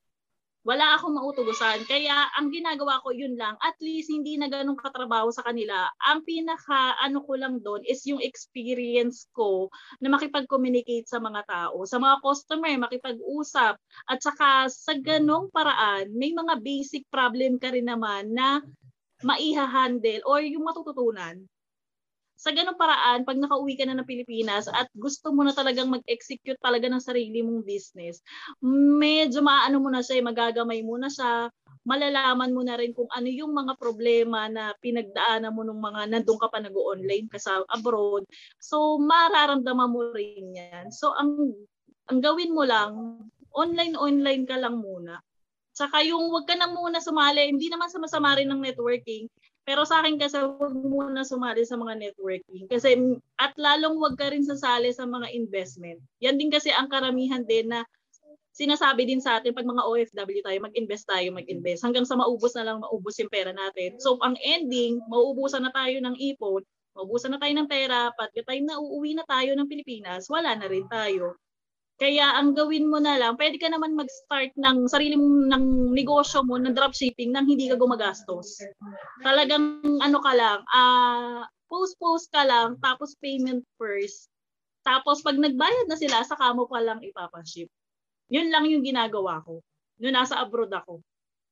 wala akong mautugusan. Kaya, ang ginagawa ko yun lang, at least hindi na ganun katrabaho sa kanila. Ang pinaka, ano ko lang doon is yung experience ko na makipag-communicate sa mga tao, sa mga customer, makipag-usap. At saka, sa ganong paraan, may mga basic problem ka rin naman na maiha-handle or yung matututunan. Sa ganung paraan, pag nakauwi ka na ng Pilipinas at gusto mo na talagang mag-execute talaga ng sarili mong business, medyo maano mo na siya, magagamay mo na siya, malalaman mo na rin kung ano yung mga problema na pinagdaanan mo nung mga nandun ka pa nag-online ka sa abroad. So, mararamdaman mo rin yan. So, ang, ang gawin mo lang, online-online ka lang muna. Saka yung wag ka na muna sumali, hindi naman sa masama rin ng networking, pero sa akin kasi wag muna sumali sa mga networking. Kasi at lalong wag ka rin sasali sa mga investment. Yan din kasi ang karamihan din na sinasabi din sa atin pag mga O F W tayo, mag-invest tayo, mag-invest. Hanggang sa maubos na lang, maubos yung pera natin. So ang ending, mauubusan na tayo ng ipon, maubusan na tayo ng pera, pat yung time na uuwi na tayo ng Pilipinas, wala na rin tayo. Kaya ang gawin mo na lang, pwede ka naman mag-start ng sarili mong ng negosyo mo, ng dropshipping, nang hindi ka gumagastos. Talagang ano ka lang, uh, post-post ka lang, tapos payment first. Tapos pag nagbayad na sila, saka mo pa lang ipapaship. Yun lang yung ginagawa ko. Noon nasa abroad ako.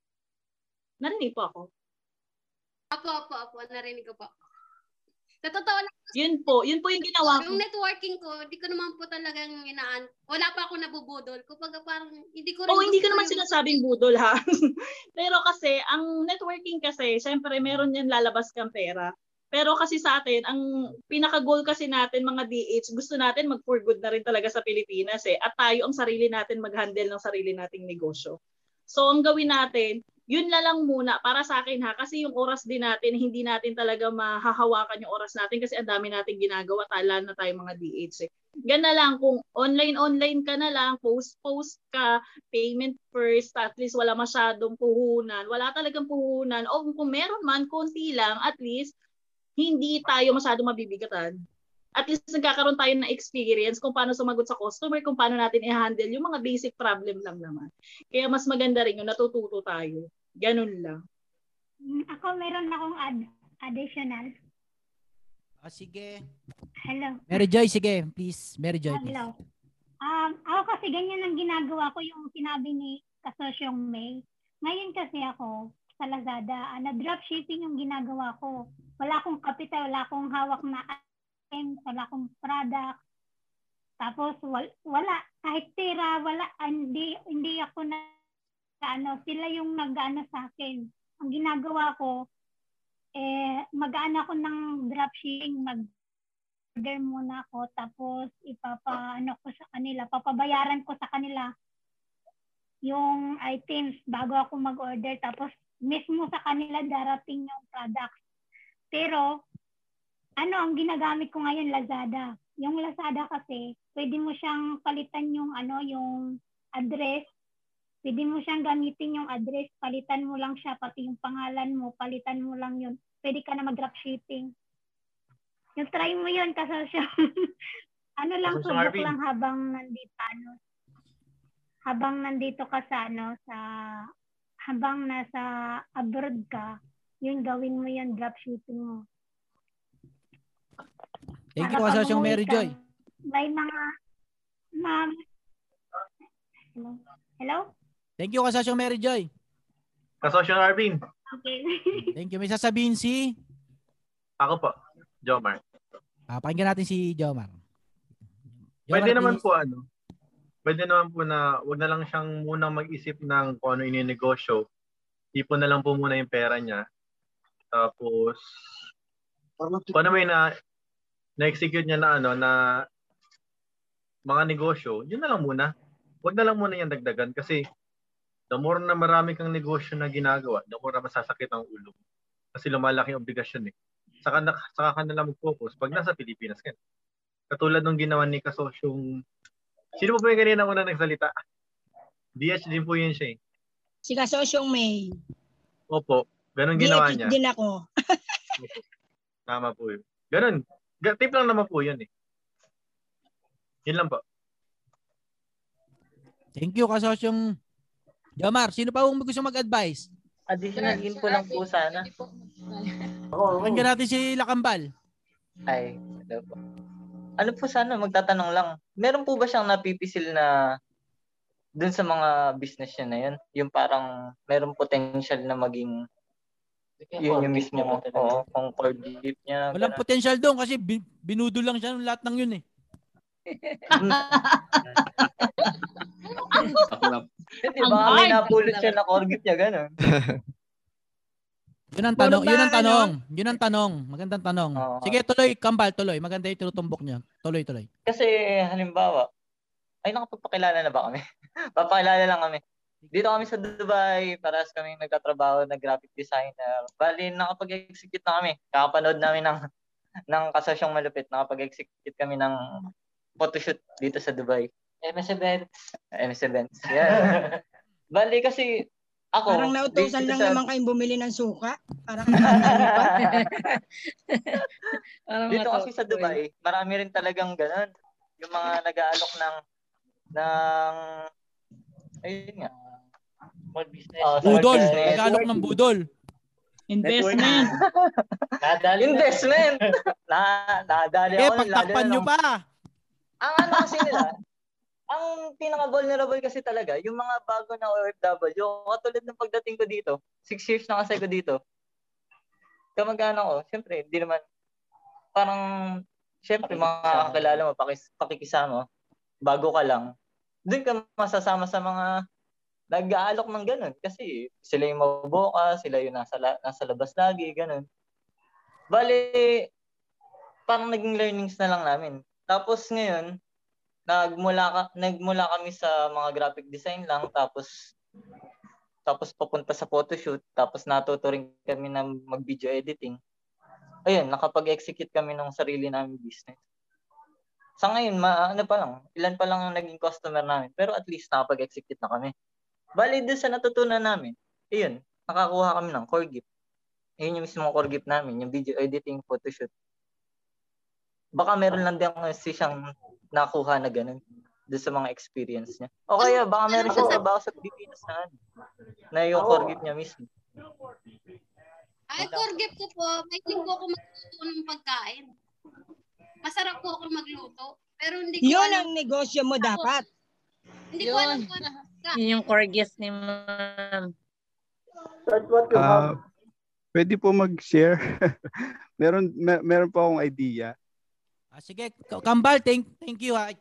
Narinig po ako? Apo, apo, apo. Narinig ko po. Sa totoo lang. Yun po, yun po yung ginawa ko. Yung networking ko, hindi ko naman po talagang inaan. Wala pa ako nabubudol. Kumbaga parang hindi ko rin. Oh, hindi ko naman sinasabing budol ha. Pero kasi ang networking kasi, syempre meron yan lalabas kang pera. Pero kasi sa atin, ang pinaka-goal kasi natin mga D H, gusto natin mag-for good na rin talaga sa Pilipinas eh. At tayo ang sarili natin mag-handle ng sarili nating negosyo. So ang gawin natin, yun na lang muna para sa akin ha, kasi yung oras din natin, hindi natin talaga mahahawakan yung oras natin kasi ang dami nating ginagawa, tala na tayo mga D H eh. Gan na lang, kung online-online ka na lang, post-post ka, payment first, at least wala masyadong puhunan, wala talagang puhunan, o kung meron man, konti lang, at least, hindi tayo masyadong mabibigatan. At least nagkakaroon tayo ng experience kung paano sumagot sa customer, kung paano natin i-handle yung mga basic problem lang naman. Kaya mas maganda rin yung natututo tayo. Ganun lang. Ako meron akong ad- additional. Ah, sige. Hello. Mary Joy, sige. Please. Mary Joy, please. Hello. Um, ako kasi ganyan ang ginagawa ko yung sinabi ni Kasosyong May. Ngayon kasi ako sa Lazada, uh, na dropshipping yung ginagawa ko. Wala akong kapital, wala akong hawak na item, wala akong product. Tapos wal, wala, kahit tira, wala, hindi, hindi ako na, ano, sila yung nag-ano sa akin. Ang ginagawa ko, eh, mag-ano ako ng dropshipping, mag-order muna ako, tapos ipapa-ano ko sa kanila, papabayaran ko sa kanila yung items bago ako mag-order, tapos mismo sa kanila darating yung products. Pero, ano, ang ginagamit ko ngayon, Lazada. Yung Lazada kasi, pwede mo siyang palitan yung, ano, yung address. Pwede mo siyang gamitin yung address, palitan mo lang siya, pati yung pangalan mo, palitan mo lang yun. Pwede ka na mag-dropshipping. Yung try mo yun, kasosyo. ano lang, Kasosyong subok Arvin. lang habang nandito, ano, habang nandito ka sa, ano, sa, habang nasa abroad ka, yun, gawin mo yung dropshipping mo. Thank you, Para pag Kasosyong umuwi Mary ka, Joy. may mga, ma'am, hello? Hello? Thank you, Kasosyong Mary Joy. Kasosyong Arvin. Okay. Thank you. May sasabihin si... Ako po, Jomar. Ah, pakinggan natin si Jomar. Pwede Jomar, naman please. po ano, pwede naman po na wag na lang siyang munang mag-isip ng kung ano yung negosyo. Ipon na lang po muna yung pera niya. Tapos, kung ano may na, na-execute niya na ano, na mga negosyo, yun na lang muna. Wag na lang muna yung dagdagan kasi the more na marami kang negosyo na ginagawa, the more na masasakit ang ulo. Kasi lumalaki ang obligasyon eh. Saka, na, saka ka na lang mag-focus pag nasa Pilipinas ka. Katulad nung ginawa ni Kasosyong, sino po ba yung kanina una nagsalita? D H din po yun siya eh. Si Kasosyong May. Opo, ganun ginawa niya. D H din ako. Opo. Tama po yun. Ganun. Tip lang naman po yun eh. Yun lang po. Thank you, Kasosyong Jomar. Sino pa ang gusto mag-advise? Additional info lang po sana. Pakinggan natin si Lakambal. Ay, hello po. Ano po sana, magtatanong lang. Meron po ba siyang napipisil na dun sa mga business niya na yun? Yung parang meron potential na maging yun yung mismo mo. Oo, kung core deep niya. Walang ganun. potential doon kasi bi- binudol lang siya ng lahat ng yun eh. Hindi, baka may napulot siya na core deep niya, gano'n. Yun ang tanong, yun ang tanong. Yun ang tanong. Magandang tanong. Sige, tuloy, Kambal, tuloy. Maganda yung tinutumbok niya. Tuloy, tuloy. Kasi halimbawa, ay nakapagpakilala na ba kami? Papakilala lang kami. Dito kami sa Dubai, parehas kami nagtatrabaho na graphic designer. Bali, nakapag-execute na kami. Kakapanood namin ng, ng Kasosyong Malupit. Nakapag-execute kami ng photoshoot dito sa Dubai. M S Events. M S Events. Yeah. Bali kasi ako, Parang nautusan dito lang sa- naman kayong bumili ng suka. Parang Dito kasi sa Dubai, marami rin talagang ganun. Yung mga nag-aalok ng ng ayun nga. Small business. Oh, small Budol. business. Nag-alok ng budol. Investment. Investment. na nadali Eh, ako. pagtakpan nyo pa. Ang ano kasi nila, ang pinaka-vulnerable kasi talaga, yung mga bago na O F W, katulad ng pagdating ko dito, six years na kasi ko dito, kamag-anak ko, siyempre, hindi naman, parang, siyempre, mga kakilala mo, pakis, pakikisama, bago ka lang, doon ka masasama sa mga nag-aalok ng ganun. Kasi sila yung mabubuka, sila yung nasa, nasa labas lagi, ganun. Bali, parang naging learnings na lang namin. Tapos ngayon, nagmula ka, nagmula kami sa mga graphic design lang, tapos tapos papunta sa photoshoot, tapos natuto rin kami na mag-video editing. Ayun, nakapag-execute kami ng sarili naming business. Sa ngayon, ma, ano pa lang, ilan pa lang ang naging customer namin, pero at least nakapag-execute na kami. Bali, doon sa natutunan namin, ayun, nakakuha kami ng core gift. Ayun yung mismo core gift namin, yung video editing, photoshoot. Baka meron lang din kasi siyang nakuha na ganun doon sa mga experience niya. O kaya baka meron siyang trabaho sa Pilipinas na ano, na yung core gift niya mismo. Ay, core gift ko po, may think po ako magluto ng pagkain. Masarap po ako magluto. Pero hindi ko Yun alam. ang negosyo mo dapat. Hindi ko alam kung ano. Yun yung core gift ni ma'am. Ah, pwede po mag-share. meron mer- meron po akong idea. Ah, sige, Kambal, thank, thank you ha.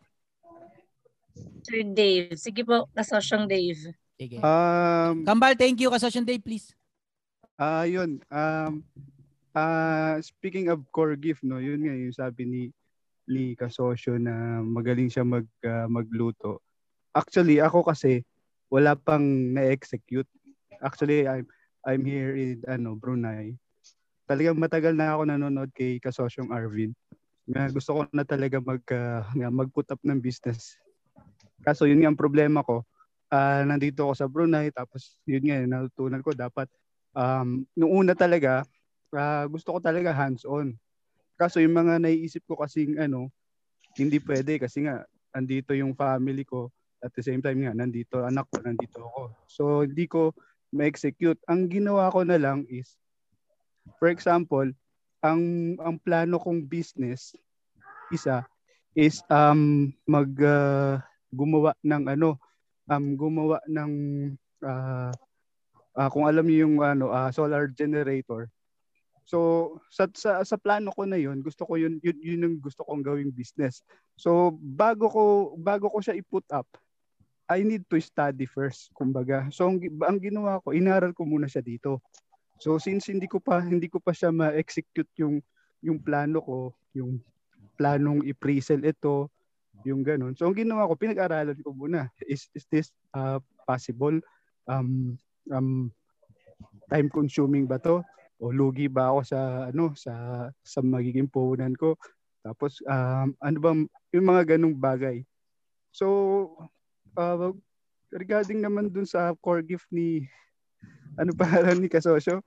Sir Dave. Sige po, Kasosyong Dave. Sige. Um, Kambal, thank you. Kasosyong Dave, please. Ah, yun. Um, ah, speaking of core gift, no, yun nga yung sabi ni ni Kasosyo na magaling siya mag ah, magluto. Actually, ako kasi wala pang na-execute. Actually, I'm I'm here in ano, Brunei. Talagang matagal na ako nanonood kay Kasosyong Arvin. Na gusto ko na talaga mag uh, mag-put up ng business. Kaso yun nga ang problema ko. Uh, nandito ako sa Brunei, tapos yun nga natutunan ko dapat um nung una talaga uh, gusto ko talaga hands-on. Kaso yung mga naiisip ko kasing ano hindi pwede kasi nga andito yung family ko at the same time nga nandito anak ko, nandito ako. So hindi ko ma-execute. Ang ginawa ko na lang is, for example, ang ang plano kong business isa is um mag uh, gumawa ng ano um gumawa ng uh, uh, kung alam niyo yung ano uh, solar generator. So sa, sa sa plano ko na yun, gusto ko yun yun, yun yung gusto kong gawing business. So bago ko bago ko siya i-put up, I need to study first, kumbaga. So ang, ang ginawa ko, inaral ko muna siya dito. So since hindi ko pa hindi ko pa siya ma-execute yung yung plano ko, yung planong i-pre-sell ito, yung ganun. So ang ginawa ko, pinag-aralan ko muna. Is is this uh, possible? Um um time consuming ba to? O lugi ba ako sa ano sa sa magiging puhunan ko? Tapos um ano ba yung mga ganung bagay. So uh, regarding naman dun sa core gift ni ano pangalan ni kasosyo?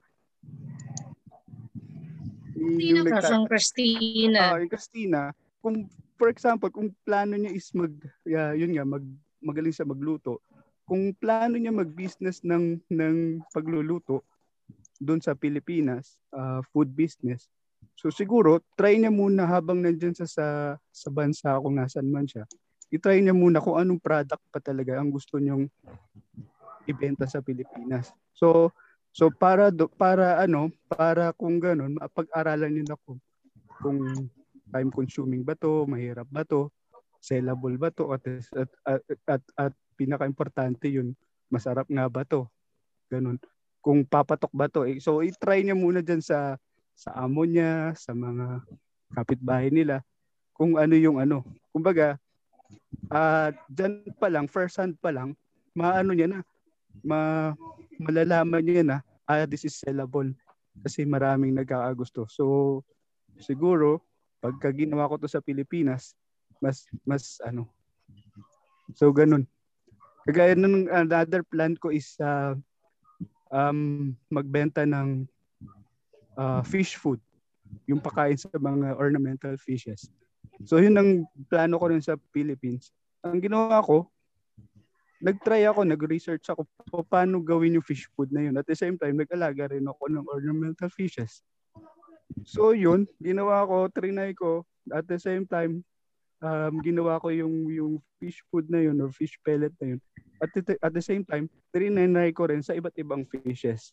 Yung nagtat- Christina. Ah, uh, Christina, kung for example, kung plano niya is mag yeah, yun nga mag magaling sa magluto. Kung plano niya mag-business ng ng pagluluto doon sa Pilipinas, uh, food business. So siguro try niya muna habang nandiyan sa sa, sa bansa kung nasan man siya. I-try niya muna kung anong product pa talaga ang gusto niyong ibenta sa Pilipinas. So so para do, para ano, para kung ganoon mapag-aralan niyo na kung kung time consuming ba to, mahirap ba to, sellable ba to at at at, at, at pinaka-importante yun, masarap nga ba to? Ganun. Kung papatok ba to. Eh, so i-try niya muna diyan sa sa amo niya, sa mga kapitbahay nila kung ano yung ano. Kumbaga, uh, diyan pa lang, first hand pa lang, maano niya na, ma, malalaman niya na, ah, this is sellable kasi maraming nagkakagusto. So siguro pagka ginawa ko to sa Pilipinas, mas mas ano. So ganun. Kagaya ng another plan ko is uh, um magbenta ng uh, fish food, yung pakain sa mga ornamental fishes. So yun ang plano ko rin sa Philippines. Ang ginawa ko, nag-try ako, nag-research ako paano gawin yung fish food na yun. At the same time, nag-alaga rin ako ng ornamental fishes. So yun, ginawa ko, trinay ko. At the same time, um, ginawa ko yung yung fish food na yun or fish pellet na yun. At the, at the same time, trinay ko rin sa iba't ibang fishes.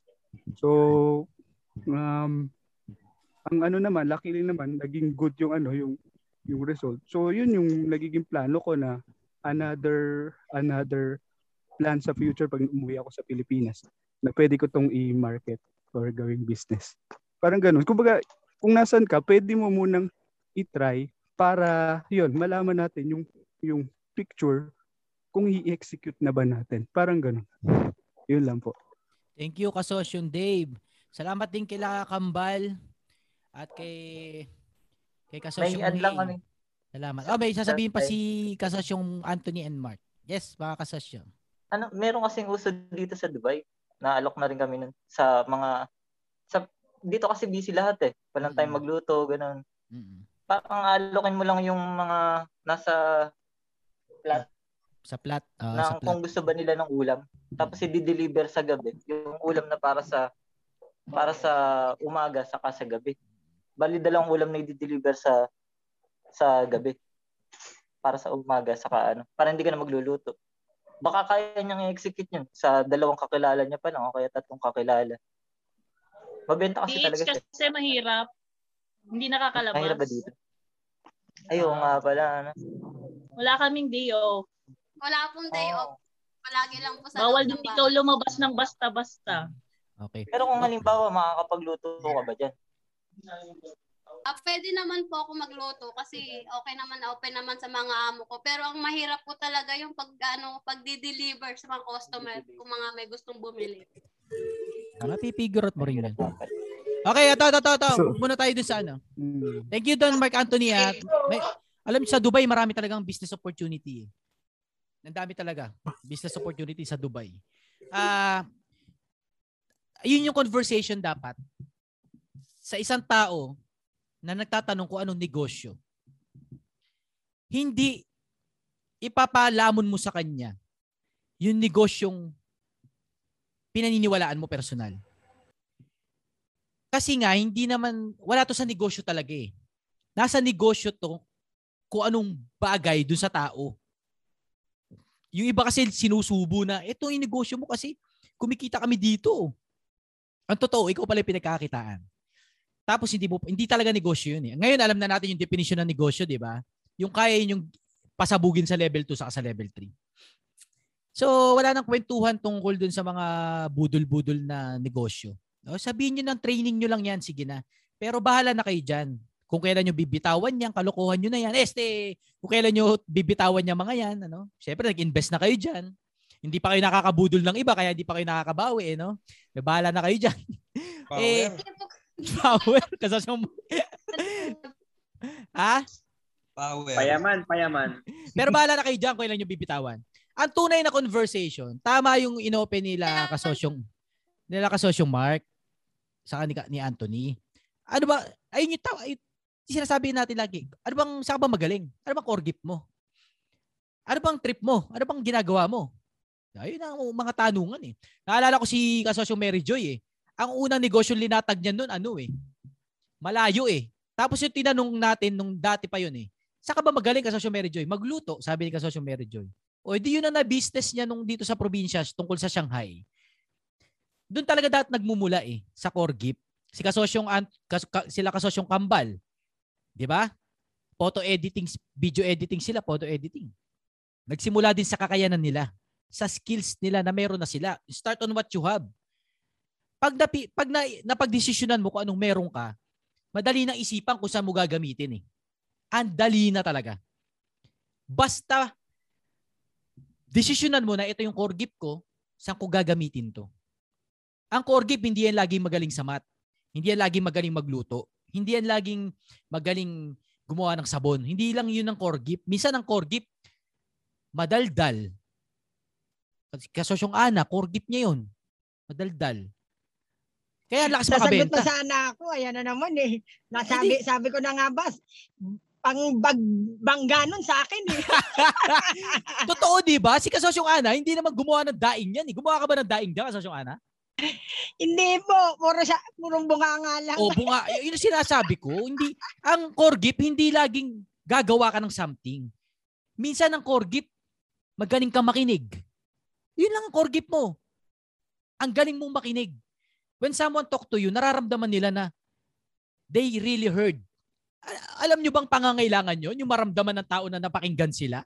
So, um, ang ano naman, luckily naman, naging good yung ano, yung yung result. So, yun yung nagiging plano ko na another another plan sa future pag umuwi ako sa Pilipinas na pwede ko tong i-market or gawing business. Parang ganun. Kumbaga, kung nasan ka, pwede mo munang i-try para yun, malaman natin yung yung picture kung i-execute na ba natin. Parang ganun. Yun lang po. Thank you, Kasosyong Dave. Salamat din kila Kambal at kay kay Kasosyong May lang kami. Salamat. Oh, may sasabihin pa si Kasosyong Anthony and Mark. Yes, mga Kasosyo. Ano, meron kasing uso dito sa Dubai. Naalok na rin kami nun sa mga sa dito kasi busy lahat eh. Walang time magluto, ganun. Mm-hmm. Parang alokin mo lang yung mga nasa plat. Sa plat. Uh, na sa plat. Kung gusto ba nila ng ulam. Tapos i-deliver sa gabi. Yung ulam na para sa para sa umaga saka sa gabi. Bali dalawang ulam na i-deliver sa sa gabi. Para sa umaga saka ano. Para hindi ka na magluluto. Baka kaya niyang i-execute yun sa dalawang kakilala niya pa lang o kaya tatlong kakilala. Mabenta kasi D H talaga siya. Kasi mahirap. Hindi nakakalabas. Mahirap ba dito? Ayaw nga pala. Ano? Wala kaming day off. Wala pong day Oh. off. Palagi lang po sa Bawal loob din ng ikaw bahay. lumabas ng basta-basta. Okay. Pero kung halimbawa makakapagluto ka ba dyan? Ah, pwede naman po ako magluto kasi okay naman, open naman sa mga amo ko. Pero ang mahirap po talaga yung pag ano, pagdi-deliver sa mga customer kung mga may gustong bumili. Ah, mapipigurot mo rin yan. Okay, ito, ito, ito, ito. So- Muna tayo dun sa ano. Thank you Don Mark Anthony. At may, alam niyo sa Dubai, marami talagang business opportunity. Ang dami talaga. Business opportunity sa Dubai. Ah, yun yung conversation dapat sa isang tao na nagtatanong kung anong negosyo. hindi ipapalamon mo sa kanya yung negosyong pinaniniwalaan mo personal. Kasi nga, hindi naman, wala to sa negosyo talaga eh. Nasa negosyo to kung anong bagay dun sa tao. Yung iba kasi sinusubo na, ito yung negosyo mo kasi kumikita kami dito. Ang totoo, ikaw pala yung pinagkakakitaan. Tapos hindi mo hindi talaga negosyo yun eh. Ngayon alam na natin yung definition ng negosyo, di ba? Yung kaya yung pasabugin sa level two saka sa level three. So, wala nang kwentuhan tungkol dun sa mga budol-budol na negosyo. No, sabihin nyo ng training nyo lang yan, sige na. Pero bahala na kayo dyan. Kung kailan nyo bibitawan yan, kalokohan nyo na yan. Este, kung kailan nyo bibitawan yan mga yan, ano? Siyempre, nag-invest na kayo dyan. Hindi pa kayo nakakabudol ng iba, kaya hindi pa kayo nakakabawi, eh, no? Bahala na kayo dyan. Power. eh, power. Kasasyong... ha? Power. Payaman, payaman. Pero bahala na kayo dyan kung kailan nyo bibitawan. Ang tunay na conversation, tama yung inopen nila kasosyong, nila kasosyong Mark, saka ni, ni Anthony. Ano ba, ayun yung tawa, ayun, sinasabi natin lagi, ano bang, saan ka ba magaling? Ano bang core gift mo? Ano bang trip mo? Ano bang ginagawa mo? Ayun ang mga tanungan eh. Naalala ko si kasosyong Mary Joy eh. Ang unang negosyo linatag niya nun, ano eh, malayo eh. Tapos yung tinanong natin nung dati pa yun eh, saan ka ba magaling kasosyong Mary Joy? Magluto, sabi ni kasosyong Mary Joy. O di yun na na-business niya nung dito sa probinsya tungkol sa Shanghai. Doon talaga dapat nagmumula eh, sa core gift. Si kasosyong, kas, ka, sila kasosyong Kambal. Di ba? Photo editing, video editing sila, photo editing. Nagsimula din sa kakayanan nila, sa skills nila na meron na sila. Start on what you have. Pag, napi, pag na, napag-desisyonan mo kung anong meron ka, madali nang isipan kung saan mo gagamitin eh. Ang dali na talaga. Basta desisyonan mo na ito yung core gift ko, saan ko gagamitin to. Ang core gift, hindi yan laging magaling sa math. Hindi yan laging magaling magluto. Hindi yan laging magaling gumawa ng sabon. Hindi lang yun ang core gift. Minsan ang core gift, madaldal. Kasosyong Ana, core gift niya yun. Madaldal. Kaya lakas makabenta. Sasagot na sana ako. Ayan na naman eh. Nasabi, sabi ko na nga, Bas, pang bag, bangga nun sa akin eh. Totoo, di ba? Si Kasosyong Ana, hindi naman gumawa ng daing yan. Eh. Gumawa ka ba ng daing dyan, Kasosyong Ana? Hindi po. Puro sa, purong bunga nga lang. O, bunga. Yun ang sinasabi ko. Hindi, ang core gift, hindi laging gagawa ka ng something. Minsan ang core gift, magaling kang makinig. Yun lang ang core gift mo. Ang galing mong makinig. When someone talk to you, nararamdaman nila na they really heard. Alam nyo bang pangangailangan nyo? Yung maramdaman ng tao na napakinggan sila?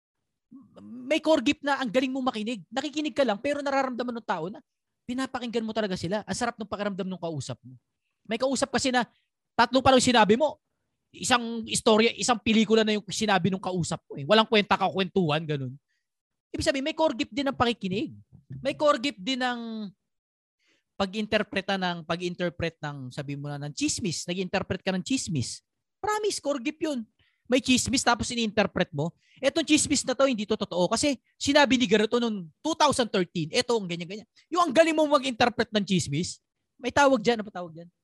May core gift na ang galing mong makinig. Nakikinig ka lang pero nararamdaman ng tao na pinapakinggan mo talaga sila. Ang sarap ng pakiramdam ng kausap mo. May kausap kasi na tatlo pa lang sinabi mo. Isang istorya, isang pelikula na yung sinabi ng kausap mo. Eh. Walang kwenta ka, kwentuhan, ganun. Ibig sabihin, may core gift din ng pakikinig. May core gift din ng pag-interpreta ng, pag-interpret ng, sabi mo na, ng chismis. Nag-interpret ka ng chismis. Promise, core gift yun. May chismis tapos ini-interpret mo. Etong chismis na to, hindi to totoo. Kasi sinabi ni ganito noong two thousand thirteen, eto ang ganyan-ganyan. Yung ang galing mo mag-interpret ng chismis, may tawag dyan. Ano pa tawag dyan?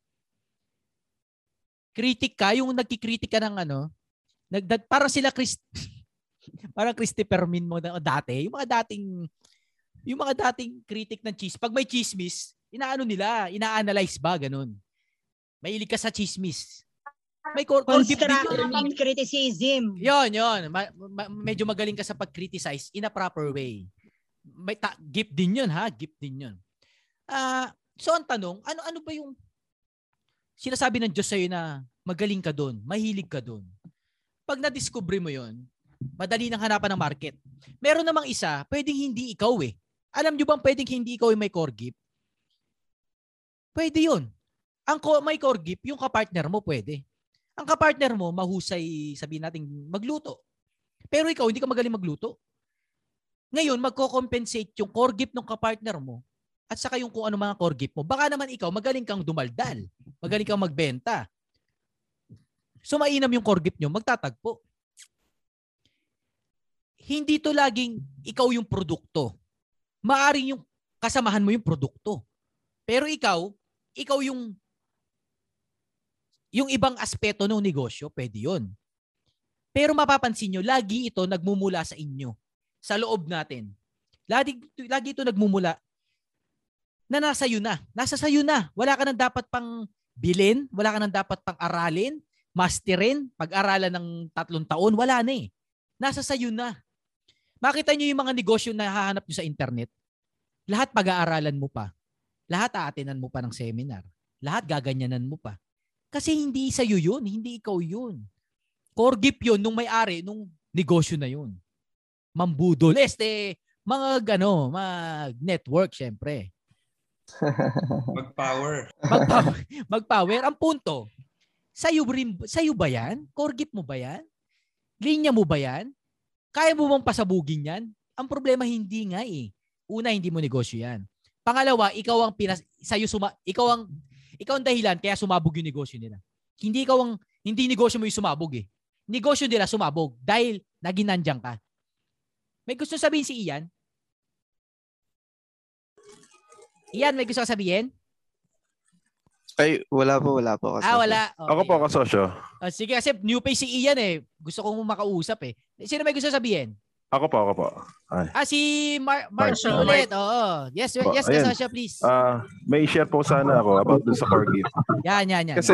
Critic ka, yung nagkikritik ka ng ano, nagdad, parang sila Chris, parang Christopher Min mo dati. Yung mga dating, yung mga dating critic ng chismis. Pag may chismis, inaano nila, ina-analyze ba, ganun. Mahilig ka sa chismis. May core, core gift din yun. Criticism. Yun, yun. Ma- ma- medyo magaling ka sa pag-criticize in a proper way. May ta- gift din yun, ha? Gift din yun. Uh, so, ang tanong, ano-ano ba yung sinasabi ng Diyos sa'yo na magaling ka doon, mahilig ka doon? Pag na-discover mo yun, madali nang hanapan ng market. Meron namang isa, pwedeng hindi ikaw eh. Alam nyo bang pwedeng hindi ikaw yung may core gift? Pwede yun. Ang ko- may core gift, yung kapartner mo pwede. Ang kapartner mo, mahusay, sabihin natin, magluto. Pero ikaw, hindi ka magaling magluto. Ngayon, magko-compensate yung core gift ng kapartner mo at saka yung kung ano mga core gift mo. Baka naman ikaw, magaling kang dumaldal. Magaling kang magbenta. So, mainam yung core gift nyo, magtatagpo. Hindi to laging ikaw yung produkto. Maaring yung kasamahan mo yung produkto. Pero ikaw, ikaw yung yung ibang aspeto ng negosyo, pwede yun. Pero mapapansin nyo, lagi ito nagmumula sa inyo. Sa loob natin. Lagi, lagi ito nagmumula na nasa iyo na. Nasa sayo na. Wala ka nang dapat pang bilin. Wala ka nang dapat pang aralin. Masterin. Pag-aralan ng tatlong taon. Wala na eh. Nasa sayo na. Makita nyo yung mga negosyo na hahanap nyo sa internet. Lahat pag-aaralan mo pa. Lahat aatinan mo pa ng seminar. Lahat gaganyanan mo pa. Kasi hindi sa'yo yun. Hindi ikaw yun. Core gift yun nung may-ari, nung negosyo na yun. Mambudol. Este, mga gano, mag-network, syempre. Mag-power. Mag-power. Mag-power. Ang punto, sa'yo, rin, sa'yo ba yan? Core gift mo ba yan? Linya mo ba yan? Kaya mo bang pasabugin yan? Ang problema hindi nga eh. Una, hindi mo negosyo yan. Pangalawa, ikaw ang pinas sa'yo suma ikaw ang ikaw ang dahilan kaya sumabog yung negosyo nila. Hindi ikaw ang hindi negosyo mo yung sumabog eh. Negosyo nila sumabog dahil naging nandiyan ka. May gusto sabihin si Ian? Ian, may gusto sabihin? Ay, wala po, wala po. Ah, wala. Okay. Ako po, kasosyo. Uh, sige, kasi new page si Ian eh. Gusto kong makausap eh. Sino may gusto sabihin? Ako po, ako po. Ay. Ah, si Mar Mark Mark. ulit. Oo. Yes, Po, yes, ayan. Kasosyo, please. Ah, may share po sana ako about dun sa core gift. Yan, yan, yan. Kasi,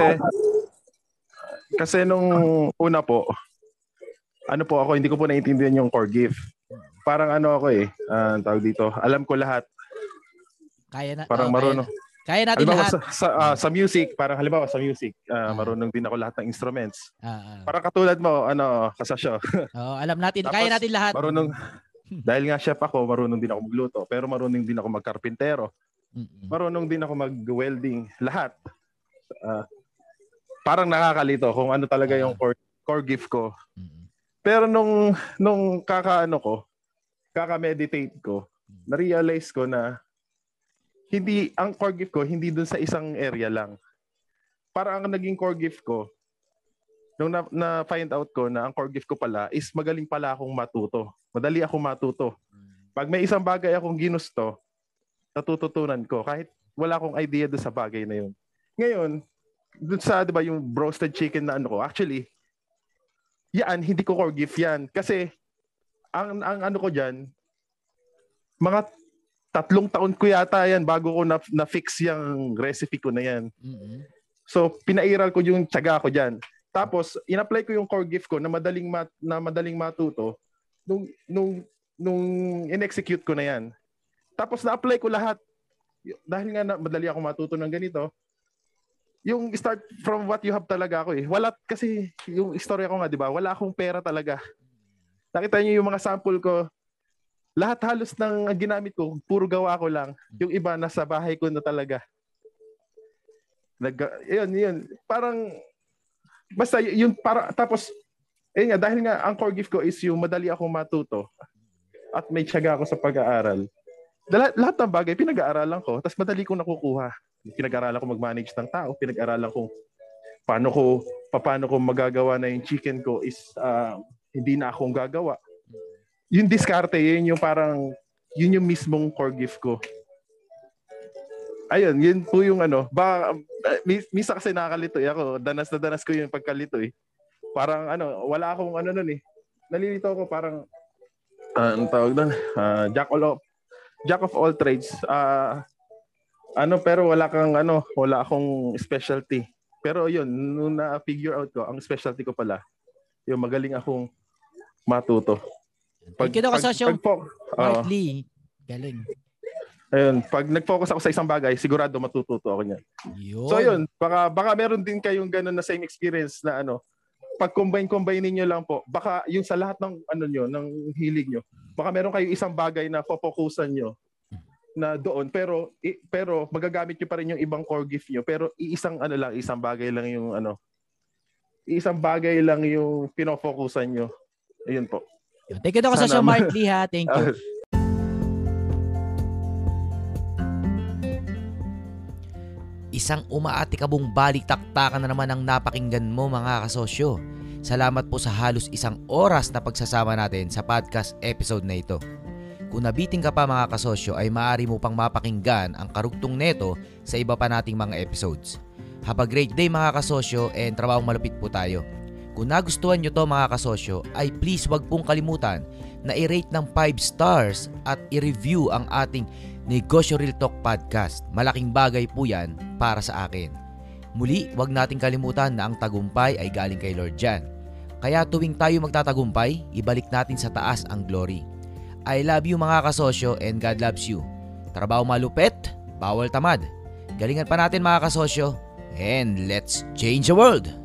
kasi nung una po, ano po ako, hindi ko po naiintindihan yung core gift. Parang ano ako eh, uh, tawag dito, alam ko lahat. Kaya na. Parang oh, marunong. Kaya, kaya natin halimbawa, lahat. Sa, sa, uh, sa music, parang halimbawa sa music, uh, marunong din ako lahat ng instruments. Ah, ah. Parang katulad mo, ano, kasasyo. Oh, alam natin, Tapos, kaya natin lahat. Marunong, dahil nga chef ako, marunong din ako magluto, pero marunong din ako magkarpintero. Mm-mm. Marunong din ako mag-welding, lahat. Uh, parang nakakalito kung ano talaga yung core, core gift ko. Pero nung nung kakaano ko, kaka-meditate ko, na-realize ko na hindi ang core gift ko hindi dun sa isang area lang. Parang ang naging core gift ko nung na, na find out ko na ang core gift ko pala is magaling pala akong matuto. Madali akong matuto. Pag may isang bagay akong ginusto, natututunan ko kahit wala akong idea doon sa bagay na yun. Ngayon, doon sa 'di ba yung roasted chicken na ano ko, actually yan hindi ko core gift yan kasi ang ang ano ko diyan mga tatlong taon ko yata yan bago ko na, na-fix yung recipe ko na yan. Mm-hmm. So, pinairal ko yung tiyaga ko dyan. Tapos, in-apply ko yung core gift ko na madaling, mat, na madaling matuto nung, nung, nung in-execute ko na yan. Tapos, na-apply ko lahat. Dahil nga na, madali ako matuto ng ganito, yung start from what you have talaga ako eh. Wala, kasi yung istorya ko nga, di ba? Wala akong pera talaga. Nakita niyo yung mga sample ko, lahat halos ng ginamit ko, puro gawa ko lang. Yung iba, nasa bahay ko na talaga. Nag, yun, yun. Parang, basta yun, para, tapos, eh nga, dahil nga, ang core gift ko is yung madali akong matuto at may tiyaga ako sa pag-aaral. Lahat, lahat ng bagay, pinag-aaralan ko, tapos madali kong nakukuha. Pinag-aaralan ko mag-manage ng tao, pinag-aaralan ko paano ko, paano ko magagawa na yung chicken ko is uh, hindi na akong gagawa. Yung diskarte, yun yung parang, yun yung mismong core gift ko. Ayun, yun po yung ano, ba, misa kasi nakakalito eh. Ako, danas na danas ko yung pagkalito eh. Parang ano, wala akong ano nun eh. Nalilito ako parang, uh, anong tawag doon? Uh, jack, all of, jack of all trades. Uh, ano, pero wala kang ano, wala akong specialty. Pero yun, nung na-figure out ko, ang specialty ko pala, yung magaling akong matuto. Pag, Thank you daw kasosyo. Mark Lee. Galing. Ayun, pag nag-focus ako sa isang bagay, sigurado matututo ako niyan. Yun. So yun, baka, baka meron din kayong ganun na same experience na ano, pag combine-combine niyo lang po, baka yung sa lahat ng ano nyo, ng hilig nyo, baka meron kayo isang bagay na focusan nyo na doon, pero i, pero magagamit nyo pa rin yung ibang core gift nyo, pero iisang ano lang, isang bagay lang yung ano, isang bagay lang yung pinofocusan nyo. Ayun po. Thank you daw kasosyo Mark Lee ha. Thank you. Isang umaatikabong balik-taktakan na naman ang napakinggan mo mga kasosyo. Salamat po sa halos isang oras na pagsasama natin sa podcast episode na ito. Kung nabiting ka pa mga kasosyo ay maaari mo pang mapakinggan ang karugtong neto sa iba pa nating mga episodes. Have a great day mga kasosyo and trabahong malupit po tayo. Kung nagustuhan nyo to mga kasosyo, ay please wag pong kalimutan na i-rate ng five stars at i-review ang ating Negosyo Real Talk Podcast. Malaking bagay po yan para sa akin. Muli, wag nating kalimutan na ang tagumpay ay galing kay Lord Jan. Kaya tuwing tayo magtatagumpay, ibalik natin sa taas ang glory. I love you mga kasosyo and God loves you. Trabaho malupit, bawal tamad. Galingan pa natin mga kasosyo and let's change the world!